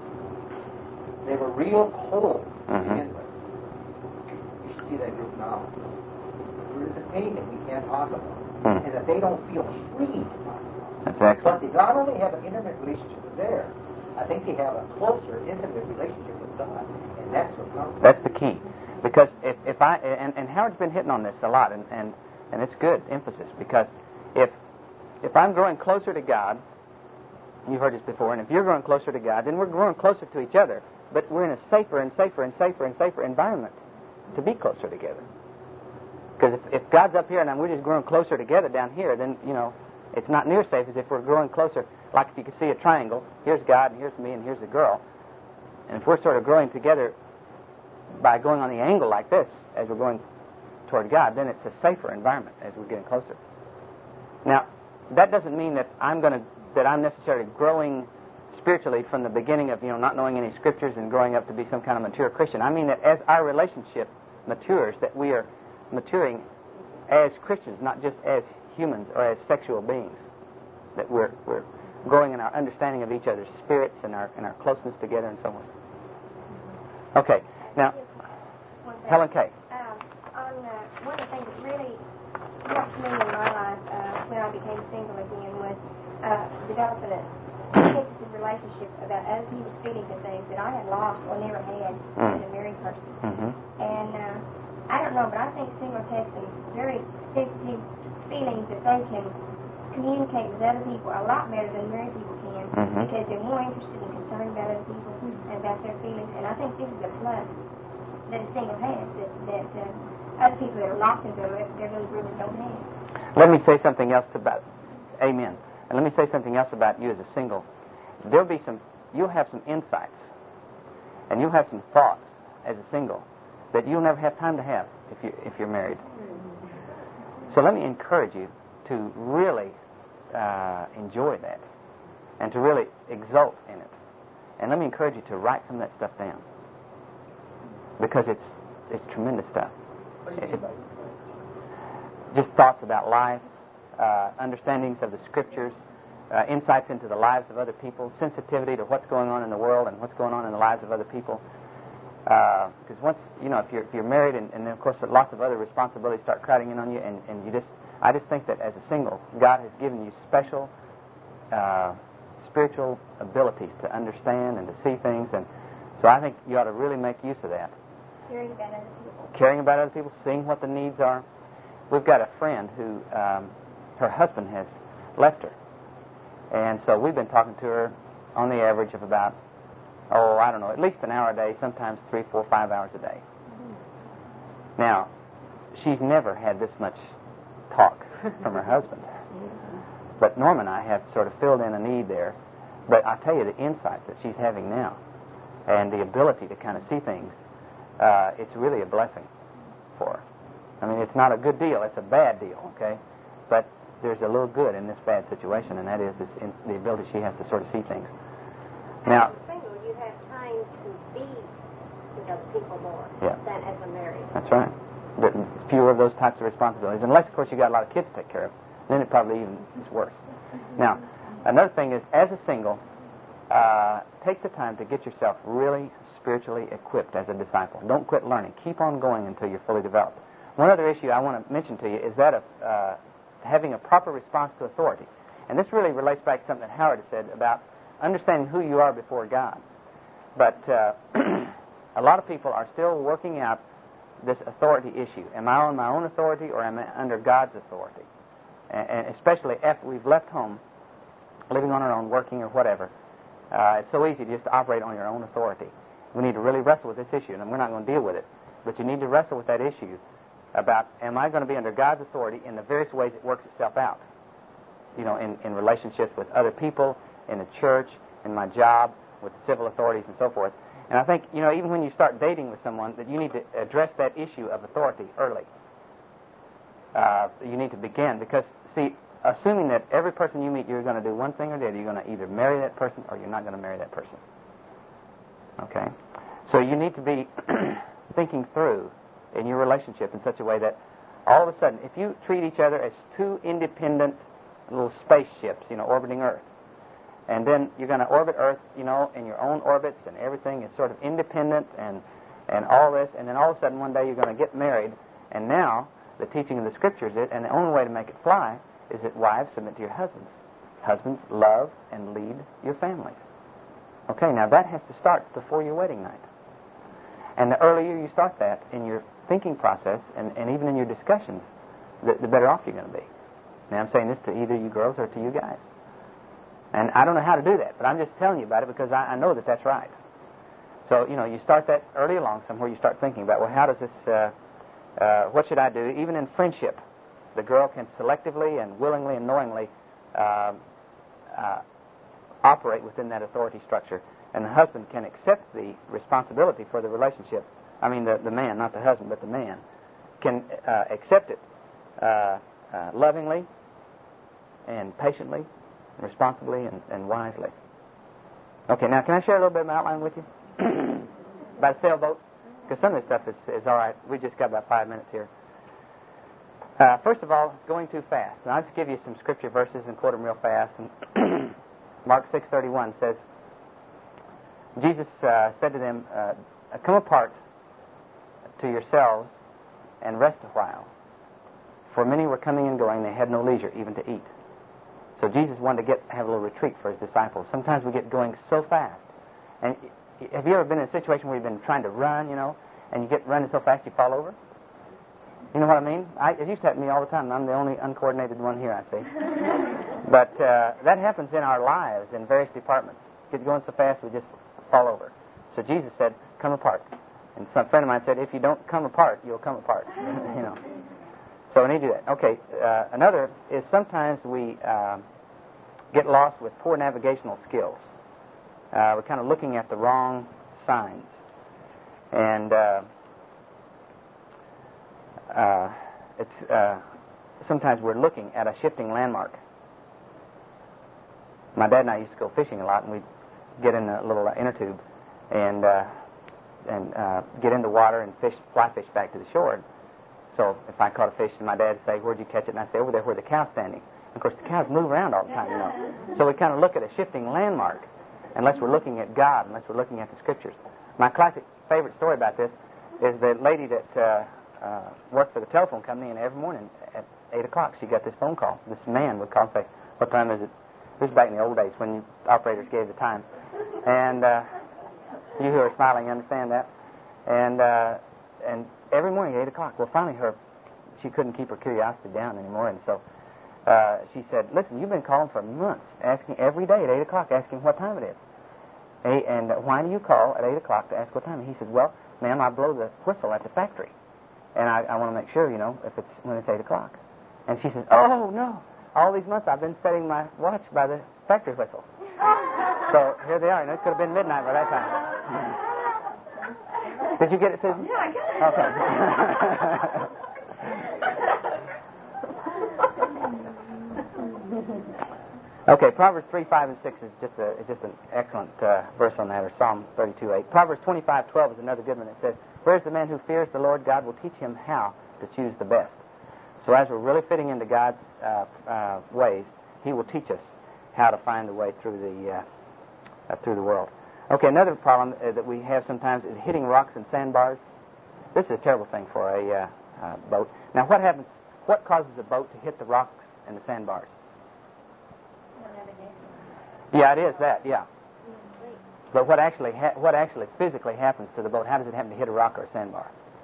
They were real cold to begin with. You should see that group now. There isn't anything we can't talk about. And that they don't feel free to talk about. That's excellent. But they not only have an intimate relationship with there, I think they have a closer, intimate relationship with God, and that's what counts. That's the key, because if I and Howard's been hitting on this a lot, and it's good emphasis, because if I'm growing closer to God, you've heard this before, and if you're growing closer to God, then we're growing closer to each other, but we're in a safer and safer and safer and safer environment to be closer together. Because if God's up here and we're just growing closer together down here, then it's not near safe as if we're growing closer. Like if you could see a triangle, here's God, and here's me, and here's the girl. And if we're sort of growing together by going on the angle like this as we're going toward God, then it's a safer environment as we're getting closer. Now, that doesn't mean that I'm necessarily growing spiritually from the beginning of not knowing any scriptures and growing up to be some kind of mature Christian. I mean that as our relationship matures, that we are maturing as Christians, not just as humans or as sexual beings. That we're growing in our understanding of each other's spirits and our closeness together and so on. Okay, now, Helen Kay. One of the things that really helped me in my life when I became single again was developing a sensitive relationship about other people's feelings and things that I had lost or never had as a married person. And I don't know, but I think singles have some very sensitive feelings that they can communicate with other people a lot better than married people can, because they're more interested and concerned about other people and about their feelings. And I think this is a plus that a single has that other people that are locked into their little groups don't have. Let me say something else about, amen. And let me say something else about you as a single. You'll have some insights, and you'll have some thoughts as a single that you'll never have time to have if you're married. So let me encourage you to really enjoy that and to really exult in it. And let me encourage you to write some of that stuff down, because it's tremendous stuff. Just thoughts about life, understandings of the Scriptures, insights into the lives of other people, sensitivity to what's going on in the world and what's going on in the lives of other people. Because once, if you're married and then, of course, lots of other responsibilities start crowding in on you, and I just think that as a single, God has given you special spiritual abilities to understand and to see things, and so I think you ought to really make use of that. Caring about other people, seeing what the needs are. We've got a friend who, her husband has left her, and so we've been talking to her on the average of about, at least an hour a day, sometimes 3, 4, 5 hours a day. Now, she's never had this much talk from her husband. But Norma and I have sort of filled in a need there. But I tell you, the insights that she's having now and the ability to kind of see things, it's really a blessing for her. It's not a good deal. It's a bad deal, okay? But there's a little good in this bad situation, and that is the ability she has to sort of see things. Now, you have time to be other people more than as a married. That's right. Fewer of those types of responsibilities. Unless, of course, you got a lot of kids to take care of. Then it probably even is worse. Now, another thing is, as a single, take the time to get yourself really spiritually equipped as a disciple. Don't quit learning. Keep on going until you're fully developed. One other issue I want to mention to you is that of having a proper response to authority. And this really relates back to something that Howard said about understanding who you are before God. But a lot of people are still working out this authority issue. Am I on my own authority or am I under God's authority? And especially after we've left home, living on our own, working or whatever, it's so easy just to operate on your own authority. We need to really wrestle with this issue, and we're not going to deal with it. But you need to wrestle with that issue about, am I going to be under God's authority in the various ways it works itself out? You know, in relationships with other people, in the church, in my job, with civil authorities and so forth. And I think, you know, even when you start dating with someone, that you need to address that issue of authority early. You need to begin, because, see, assuming that every person you meet, you're going to do one thing or the other, you're going to either marry that person or you're not going to marry that person. Okay? So you need to be thinking through in your relationship in such a way that all of a sudden, if you treat each other as two independent little spaceships, you know, orbiting Earth, and then you're going to orbit Earth, you know, in your own orbits, and everything is sort of independent and all this, and then all of a sudden one day you're going to get married, and now the teaching of the Scriptures is, and the only way to make it fly is that wives submit to your husbands. Husbands, love and lead your families. Okay, now that has to start before your wedding night. And the earlier you start that in your thinking process and even in your discussions, the better off you're going to be. Now I'm saying this to either you girls or to you guys. And I don't know how to do that, but I'm just telling you about it because I know that that's right. So, you know, you start that early along somewhere. You start thinking about, well, how does this, what should I do? Even in friendship, the girl can selectively and willingly and knowingly operate within that authority structure. And the husband can accept the responsibility for the relationship. I mean, the man, not the husband, but the man, can accept it lovingly and patiently, responsibly and wisely. Okay, now can I share a little bit of my outline with you about a sailboat? Because some of this stuff is all right. We just got about 5 minutes here. First of all, going too fast. Now, I'll just give you some scripture verses and quote them real fast. And Mark 6:31 says, Jesus said to them, come apart to yourselves and rest a while. For many were coming and going, they had no leisure even to eat. So Jesus wanted to have a little retreat for his disciples. Sometimes we get going so fast. And have you ever been in a situation where you've been trying to run, you know, and you get running so fast you fall over? You know what I mean? It used to happen to me all the time. I'm the only uncoordinated one here, I see. But that happens in our lives in various departments. Get going so fast we just fall over. So Jesus said, come apart. And some friend of mine said, if you don't come apart, you'll come apart. You know. So we need to do that. Okay, another is sometimes we get lost with poor navigational skills. We're kind of looking at the wrong signs. And sometimes we're looking at a shifting landmark. My dad and I used to go fishing a lot, and we'd get in a little inner tube and get in the water and fly fish back to the shore. So if I caught a fish, and my dad would say, where'd you catch it? And I'd say, over there where the cow's standing. Of course, the cows move around all the time, you know. So we kind of look at a shifting landmark unless we're looking at God, unless we're looking at the Scriptures. My classic favorite story about this is the lady that worked for the telephone company, and every morning at 8 o'clock she got this phone call. This man would call and say, what time is it? This was back in the old days when you operators gave the time. And you who are smiling understand that. And every morning at 8 o'clock, well, finally she couldn't keep her curiosity down anymore, and so she said, listen, you've been calling for months, asking every day at 8 o'clock, asking what time it is. And why do you call at 8 o'clock to ask what time? And he said, well, ma'am, I blow the whistle at the factory, and I want to make sure, you know, if it's when it's 8 o'clock. And she says, oh, no, all these months I've been setting my watch by the factory whistle. So here they are, and it could have been midnight by that time. Did you get it, Susan? Yeah, I got it. Okay. Okay, Proverbs 3, 5, and 6 is just an excellent verse on that, or Psalm 32:8. Proverbs 25:12 is another good one. It says, "Where's the man who fears the Lord? God will teach him how to choose the best." So as we're really fitting into God's ways, He will teach us how to find the way through the world. Okay, another problem that we have sometimes is hitting rocks and sandbars. This is a terrible thing for a boat. Now, what happens? What causes a boat to hit the rocks and the sandbars? Yeah, it is that. Yeah. But what actually physically happens to the boat? How does it happen to hit a rock or a sandbar?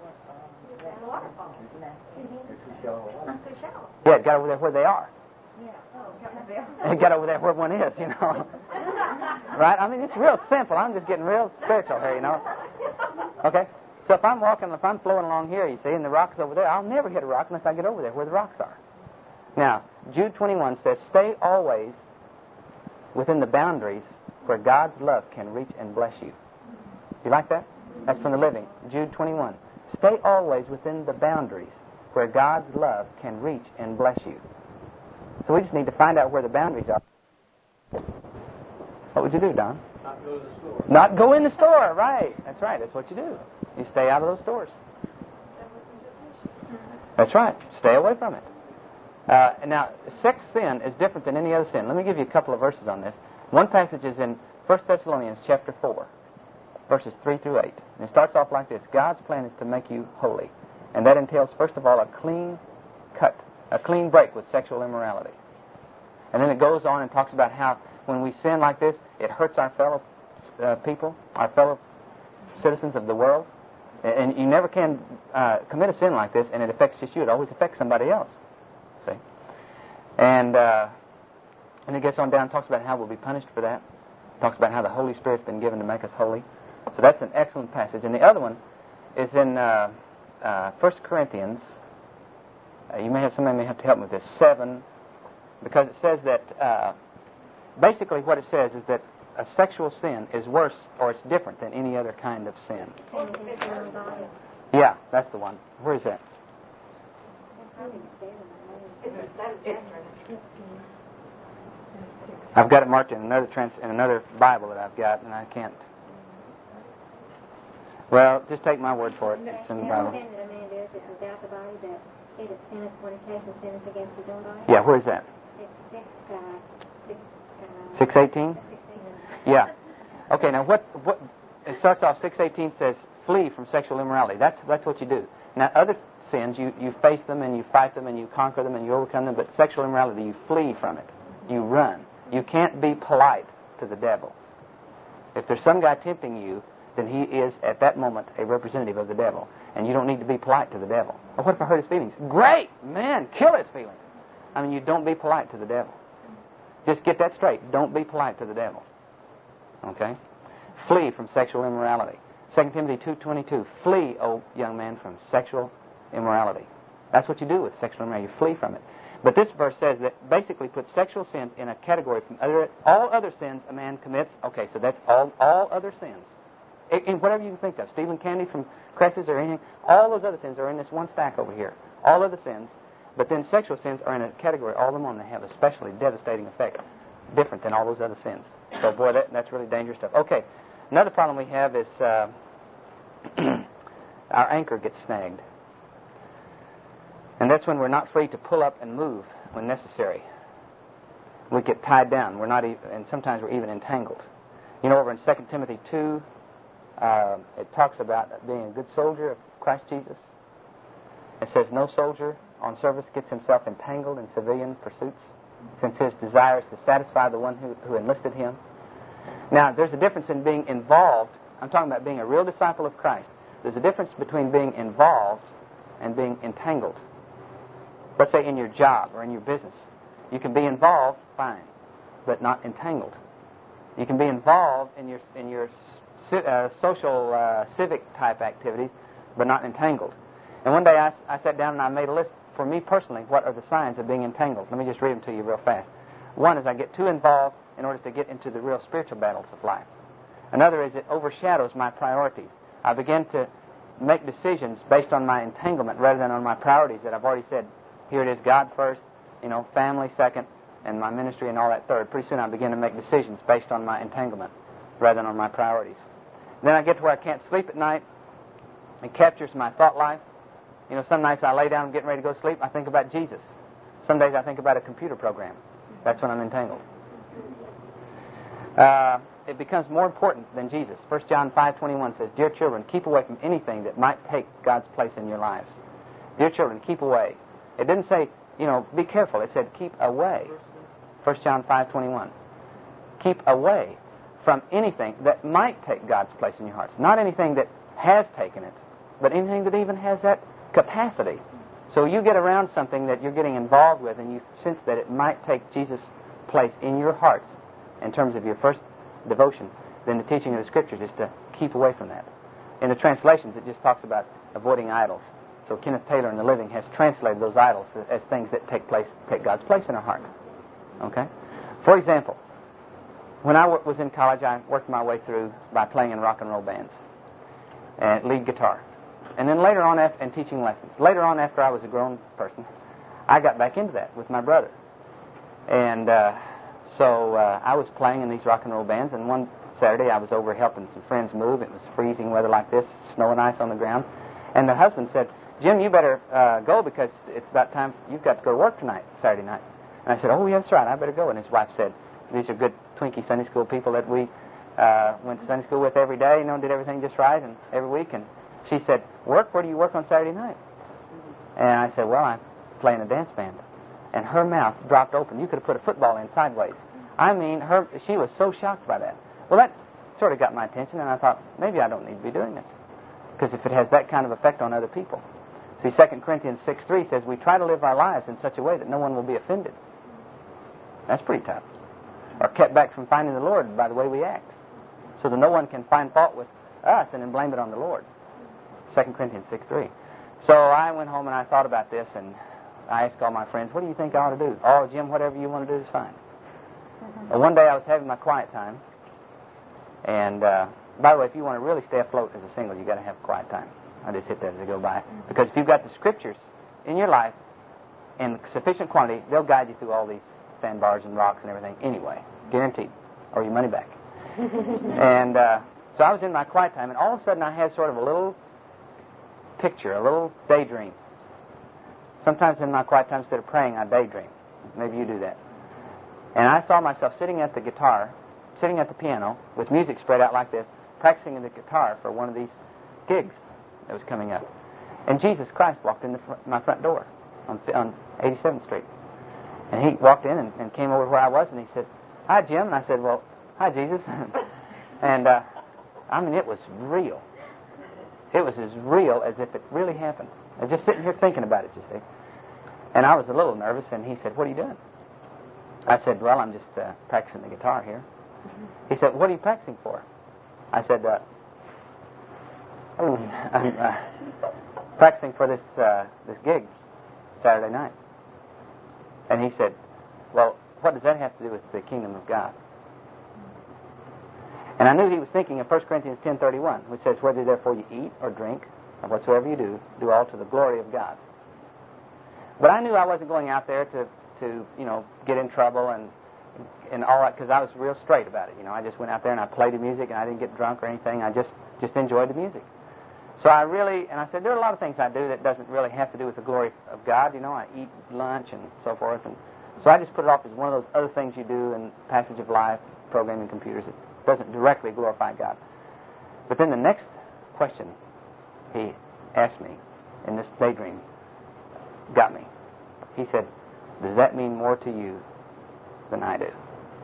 Yeah, it got over there where they are. It got over there where one is, you know. Right? I mean, it's real simple. I'm just getting real spiritual here, you know. Okay? So if I'm flowing along here, you see, and the rock's over there, I'll never hit a rock unless I get over there where the rocks are. Now, Jude 21 says, "Stay always within the boundaries where God's love can reach and bless you." You like that? That's from the Living. Jude 21. Stay always within the boundaries where God's love can reach and bless you. So we just need to find out where the boundaries are. What would you do, Don? Not go to the store. Not go in the store, right. That's right. That's what you do. You stay out of those stores. That's right. Stay away from it. Now, sex sin is different than any other sin. Let me give you a couple of verses on this. One passage is in 1 Thessalonians chapter 4, verses 3 through 8. And it starts off like this. God's plan is to make you holy. And that entails, first of all, a clean cut, a clean break with sexual immorality. And then it goes on and talks about how when we sin like this, it hurts our fellow people, our fellow citizens of the world. And you never can commit a sin like this and it affects just you. It always affects somebody else. See? And it gets on down and talks about how we'll be punished for that. It talks about how the Holy Spirit's been given to make us holy. So that's an excellent passage. And the other one is in 1 Corinthians. Somebody may have to help me with this. 7, because it says that basically what it says is that a sexual sin is worse or it's different than any other kind of sin. Yeah, that's the one. Where is that? I've got it marked in another Bible that I've got, and I can't. Well, just take my word for it. It's in the Bible. Yeah, where is that? 6:18. Yeah. Okay. Now, what? It starts off. 6:18 says, "Flee from sexual immorality." That's what you do. Now, other sins, you face them and you fight them and you conquer them and you overcome them. But sexual immorality, you flee from it. You run. You can't be polite to the devil. If there's some guy tempting you, then he is at that moment a representative of the devil, and you don't need to be polite to the devil. Well, what if I hurt his feelings? Great, man, kill his feelings. I mean, you don't be polite to the devil. Just get that straight. Don't be polite to the devil. Okay? Flee from sexual immorality. 2 Timothy 2:22. Flee, O young man, from sexual immorality. That's what you do with sexual immorality. You flee from it. But this verse says that basically puts sexual sins in a category from all other sins a man commits. Okay, so that's all other sins. In whatever you can think of. Stealing candy from Cresses or anything. All those other sins are in this one stack over here. All other sins. But then sexual sins are in a category all of them on. They have a especially devastating effect. Different than all those other sins. So, boy, that's really dangerous stuff. Okay, another problem we have is our anchor gets snagged. And that's when we're not free to pull up and move when necessary. We get tied down. And sometimes we're even entangled. You know, over in 2 Timothy 2, it talks about being a good soldier of Christ Jesus. It says, "No soldier on service gets himself entangled in civilian pursuits, since his desire is to satisfy the one who enlisted him." Now, there's a difference in being involved. I'm talking about being a real disciple of Christ. There's a difference between being involved and being entangled. Let's say in your job or in your business. You can be involved, fine, but not entangled. You can be involved in your social, civic type activities, but not entangled. And one day I sat down and I made a list for me personally. What are the signs of being entangled? Let me just read them to you real fast. One is I get too involved in order to get into the real spiritual battles of life. Another is it overshadows my priorities. I begin to make decisions based on my entanglement rather than on my priorities that I've already said. Here it is, God first, family second, and my ministry and all that third, pretty soon I begin to make decisions based on my entanglement rather than on my priorities. Then I get to where I can't sleep at night. It captures my thought life. You know, some nights I lay down getting ready to go to sleep, I think about Jesus. Some days I think about a computer program. That's when I'm entangled. It becomes more important than Jesus. 1 John 5:21 says, "Dear children, keep away from anything that might take God's place in your lives." Dear children, keep away. It didn't say, you know, be careful. It said keep away. 1 John 5:21. Keep away from anything that might take God's place in your hearts. Not anything that has taken it, but anything that even has that capacity. So you get around something that you're getting involved with and you sense that it might take Jesus' place in your hearts in terms of your first devotion, then the teaching of the Scriptures is to keep away from that. In the translations, it just talks about avoiding idols. So Kenneth Taylor in The Living has translated those idols as things that take God's place in our heart. Okay? For example, when I was in college, I worked my way through by playing in rock and roll bands and lead guitar. And then later on, and teaching lessons. Later on, after I was a grown person, I got back into that with my brother. And so I was playing in these rock and roll bands, and one Saturday I was over helping some friends move. It was freezing weather like this, snow and ice on the ground. And the husband said, "Jim, you better go because it's about time. You've got to go to work tonight, Saturday night." And I said, "Oh, yeah, that's right. I better go." And his wife said, "These are good Twinkie Sunday school people that we went to Sunday school with every day, you know, did everything just right and every week." And she said, "Work? Where do you work on Saturday night?" And I said, "Well, I play in a dance band." And her mouth dropped open. You could have put a football in sideways. I mean, she was so shocked by that. Well, that sort of got my attention, and I thought, maybe I don't need to be doing this. Because if it has that kind of effect on other people. See, 2 Corinthians 6:3 says, we try to live our lives in such a way that no one will be offended. That's pretty tough. Or kept back from finding the Lord by the way we act. So that no one can find fault with us and then blame it on the Lord. 2 Corinthians 6:3. So I went home and I thought about this, and I asked all my friends, what do you think I ought to do? "Oh, Jim, whatever you want to do is fine." Well, one day I was having my quiet time. And, by the way, if you want to really stay afloat as a single, you've got to have quiet time. I just hit that as I go by. Because if you've got the Scriptures in your life in sufficient quantity, they'll guide you through all these sandbars and rocks and everything anyway. Guaranteed. Or your money back. And so I was in my quiet time, and all of a sudden I had sort of a little picture, a little daydream. Sometimes in my quiet time, instead of praying, I daydream. Maybe you do that. And I saw myself sitting at the guitar, sitting at the piano, with music spread out like this, practicing the guitar for one of these gigs that was coming up. And Jesus Christ walked in my front door on 87th Street. And he walked in and came over where I was, and he said, "Hi, Jim." And I said, "Well, hi, Jesus." And, I mean, it was real. It was as real as if it really happened. I was just sitting here thinking about it, you see. And I was a little nervous, and he said, "What are you doing?" I said, "Well, I'm just practicing the guitar here." He said, "What are you practicing for?" I said, I'm practicing for this gig Saturday night." And he said, "Well, what does that have to do with the kingdom of God?" And I knew he was thinking of 1 Corinthians 10:31, which says, "Whether therefore you eat or drink, or whatsoever you do, do all to the glory of God." But I knew I wasn't going out there to get in trouble and all that, because I was real straight about it. I just went out there and I played the music, and I didn't get drunk or anything. I just enjoyed the music. So I said, there are a lot of things I do that doesn't really have to do with the glory of God. I eat lunch and so forth. And so I just put it off as one of those other things you do in Passage of Life, programming computers. It doesn't directly glorify God. But then the next question he asked me in this daydream got me. He said, "Does that mean more to you than I do?"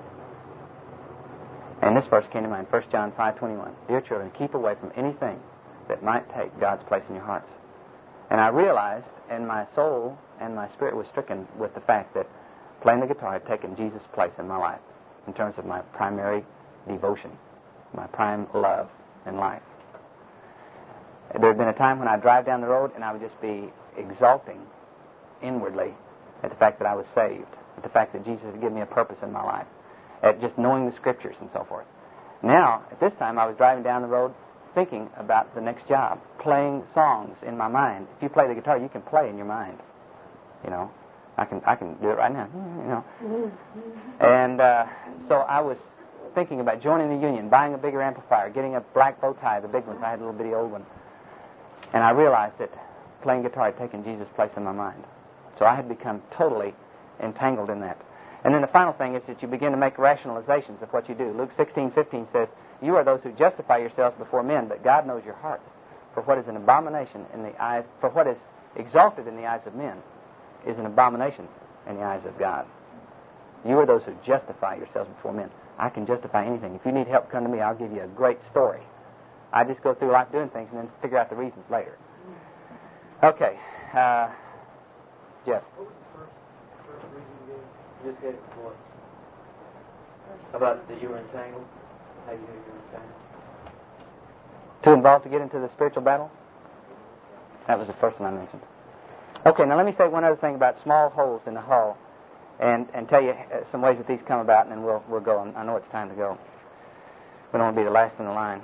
And this verse came to mind, 1 John 5:21. "Dear children, keep away from anything that might take God's place in your hearts." And I realized, and my soul and my spirit was stricken with the fact that playing the guitar had taken Jesus' place in my life in terms of my primary devotion, my prime love in life. There had been a time when I'd drive down the road and I would just be exulting inwardly at the fact that I was saved, at the fact that Jesus had given me a purpose in my life, at just knowing the Scriptures and so forth. Now, at this time, I was driving down the road thinking about the next job, playing songs in my mind. If you play the guitar, you can play in your mind. I can do it right now, you know. And so I was thinking about joining the union, buying a bigger amplifier, getting a black bow tie, the big ones. I had a little bitty old one. And I realized that playing guitar had taken Jesus' place in my mind. So I had become totally entangled in that. And then the final thing is that you begin to make rationalizations of what you do. Luke 16:15 says, "You are those who justify yourselves before men, but God knows your hearts. For what is an abomination in the eyes, for what is exalted in the eyes of men is an abomination in the eyes of God." You are those who justify yourselves before men. I can justify anything. If you need help, come to me. I'll give you a great story. I just go through life doing things and then figure out the reasons later. Okay. Jeff. What was the first reason you gave? You just gave it before. About that you were entangled? How you knew you were entangled? Too involved to get into the spiritual battle? That was the first one I mentioned. Okay, now let me say one other thing about small holes in the hull and tell you some ways that these come about, and then we'll go. I know it's time to go. We don't want to be the last in the line.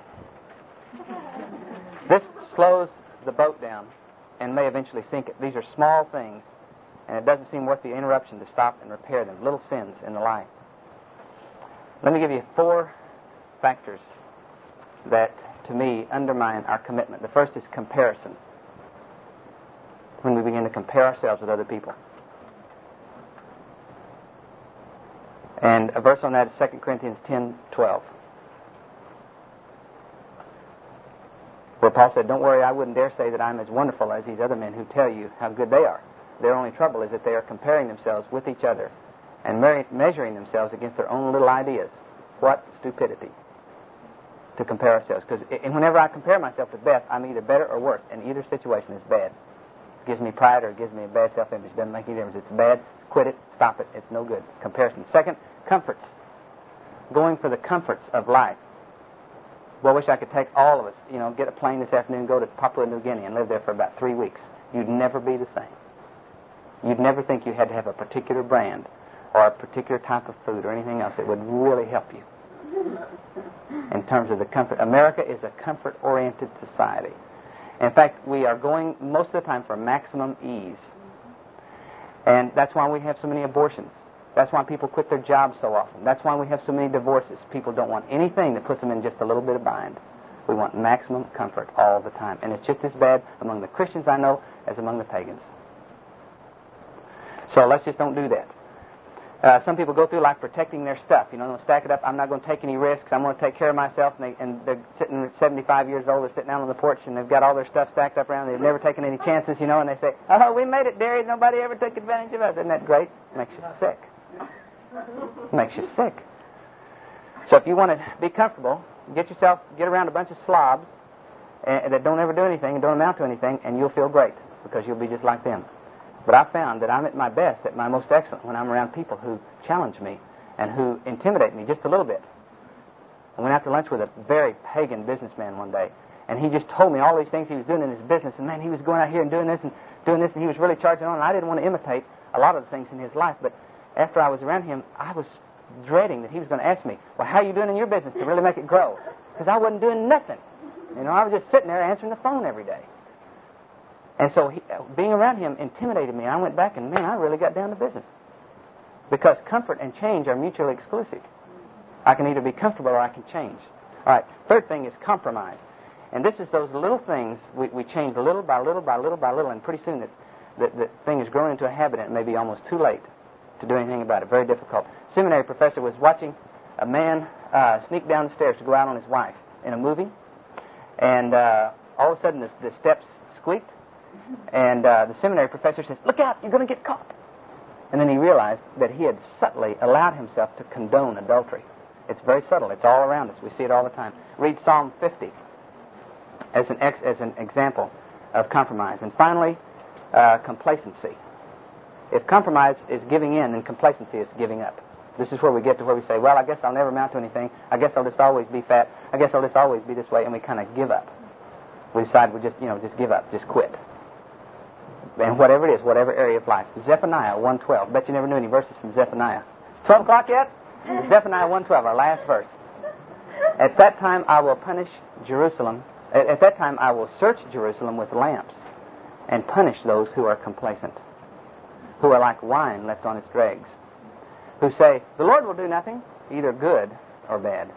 This slows the boat down and may eventually sink it. These are small things, and it doesn't seem worth the interruption to stop and repair them. Little sins in the life. Let me give you 4 factors that, to me, undermine our commitment. The first is comparison. When we begin to compare ourselves with other people. And a verse on that is 2 Corinthians 10:12. Where Paul said, "Don't worry, I wouldn't dare say that I'm as wonderful as these other men who tell you how good they are. Their only trouble is that they are comparing themselves with each other and measuring themselves against their own little ideas." What stupidity to compare ourselves. Because whenever I compare myself with Beth, I'm either better or worse, and either situation is bad. It gives me pride or it gives me a bad self-image. It doesn't make any difference. It's bad. Quit it. Stop it. It's no good. Comparison. Second, comforts. Going for the comforts of life. Well, I wish I could take all of us, get a plane this afternoon, go to Papua New Guinea and live there for about 3 weeks. You'd never be the same. You'd never think you had to have a particular brand or a particular type of food or anything else that would really help you in terms of the comfort. America is a comfort-oriented society. In fact, we are going most of the time for maximum ease. And that's why we have so many abortions. That's why people quit their jobs so often. That's why we have so many divorces. People don't want anything that puts them in just a little bit of bind. We want maximum comfort all the time. And it's just as bad among the Christians I know as among the pagans. So let's just don't do that. Some people go through life protecting their stuff. They'll stack it up. I'm not going to take any risks. I'm going to take care of myself. And they're sitting at 75 years old. They're sitting down on the porch, and they've got all their stuff stacked up around. They've never taken any chances, and they say, "Oh, we made it, Darius. Nobody ever took advantage of us." Isn't that great? Makes you sick. Makes you sick. So if you want to be comfortable, get around a bunch of slobs that don't ever do anything and don't amount to anything, and you'll feel great because you'll be just like them. But I found that I'm at my best, at my most excellent, when I'm around people who challenge me and who intimidate me just a little bit. I went out to lunch with a very pagan businessman one day, and he just told me all these things he was doing in his business, and man, he was going out here and doing this, and he was really charging on, and I didn't want to imitate a lot of the things in his life, but after I was around him, I was dreading that he was going to ask me, "Well, how are you doing in your business to really make it grow?" Because I wasn't doing nothing. I was just sitting there answering the phone every day. And so being around him intimidated me. I went back and, man, I really got down to business. Because comfort and change are mutually exclusive. I can either be comfortable or I can change. All right, third thing is compromise. And this is those little things we change little by little by little by little, and pretty soon that thing is growing into a habit, and it may be almost too late to do anything about it. Very difficult. Seminary professor was watching a man sneak down the stairs to go out on his wife in a movie, and all of a sudden the steps squeaked, and the seminary professor says, "Look out, you're going to get caught." And then he realized that he had subtly allowed himself to condone adultery. It's very subtle. It's all around us. We see it all the time. Read Psalm 50 as an example of compromise. And finally, complacency. If compromise is giving in, then complacency is giving up. This is where we get to where we say, "Well, I guess I'll never amount to anything. I guess I'll just always be fat. I guess I'll just always be this way," and we kind of give up. We decide we just give up, just quit. And whatever it is, whatever area of life. Zephaniah 1:12. Bet you never knew any verses from Zephaniah. It's 12 o'clock yet? Zephaniah 1:12, our last verse. "At that time I will punish Jerusalem. At that time I will search Jerusalem with lamps and punish those who are complacent." who are like wine left on its dregs, who say, the Lord will do nothing, either good or bad.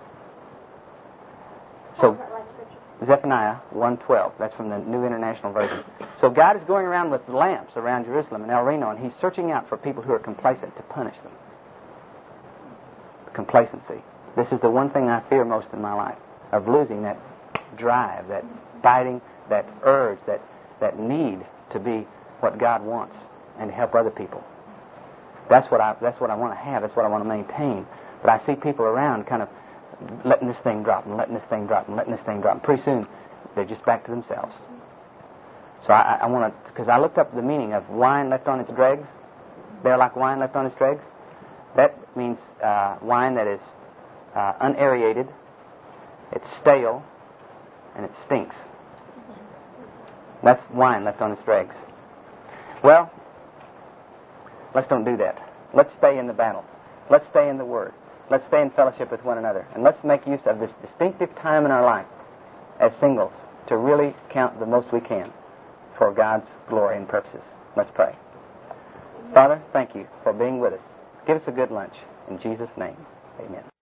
So, Zephaniah 1:12, that's from the New International Version. So God is going around with lamps around Jerusalem and El Reno, and He's searching out for people who are complacent to punish them. Complacency. This is the one thing I fear most in my life, of losing that drive, that fighting, that urge, that need to be what God wants and to help other people. That's what I want to have. That's what I want to maintain. But I see people around kind of letting this thing drop and letting this thing drop and letting this thing drop. And pretty soon, they're just back to themselves. So I want to, because I looked up the meaning of wine left on its dregs. They're like wine left on its dregs. That means wine that is unaerated, it's stale, and it stinks. That's wine left on its dregs. Well, let's don't do that. Let's stay in the battle. Let's stay in the Word. Let's stay in fellowship with one another. And let's make use of this distinctive time in our life as singles to really count the most we can for God's glory and purposes. Let's pray. Father, thank you for being with us. Give us a good lunch. In Jesus' name, amen.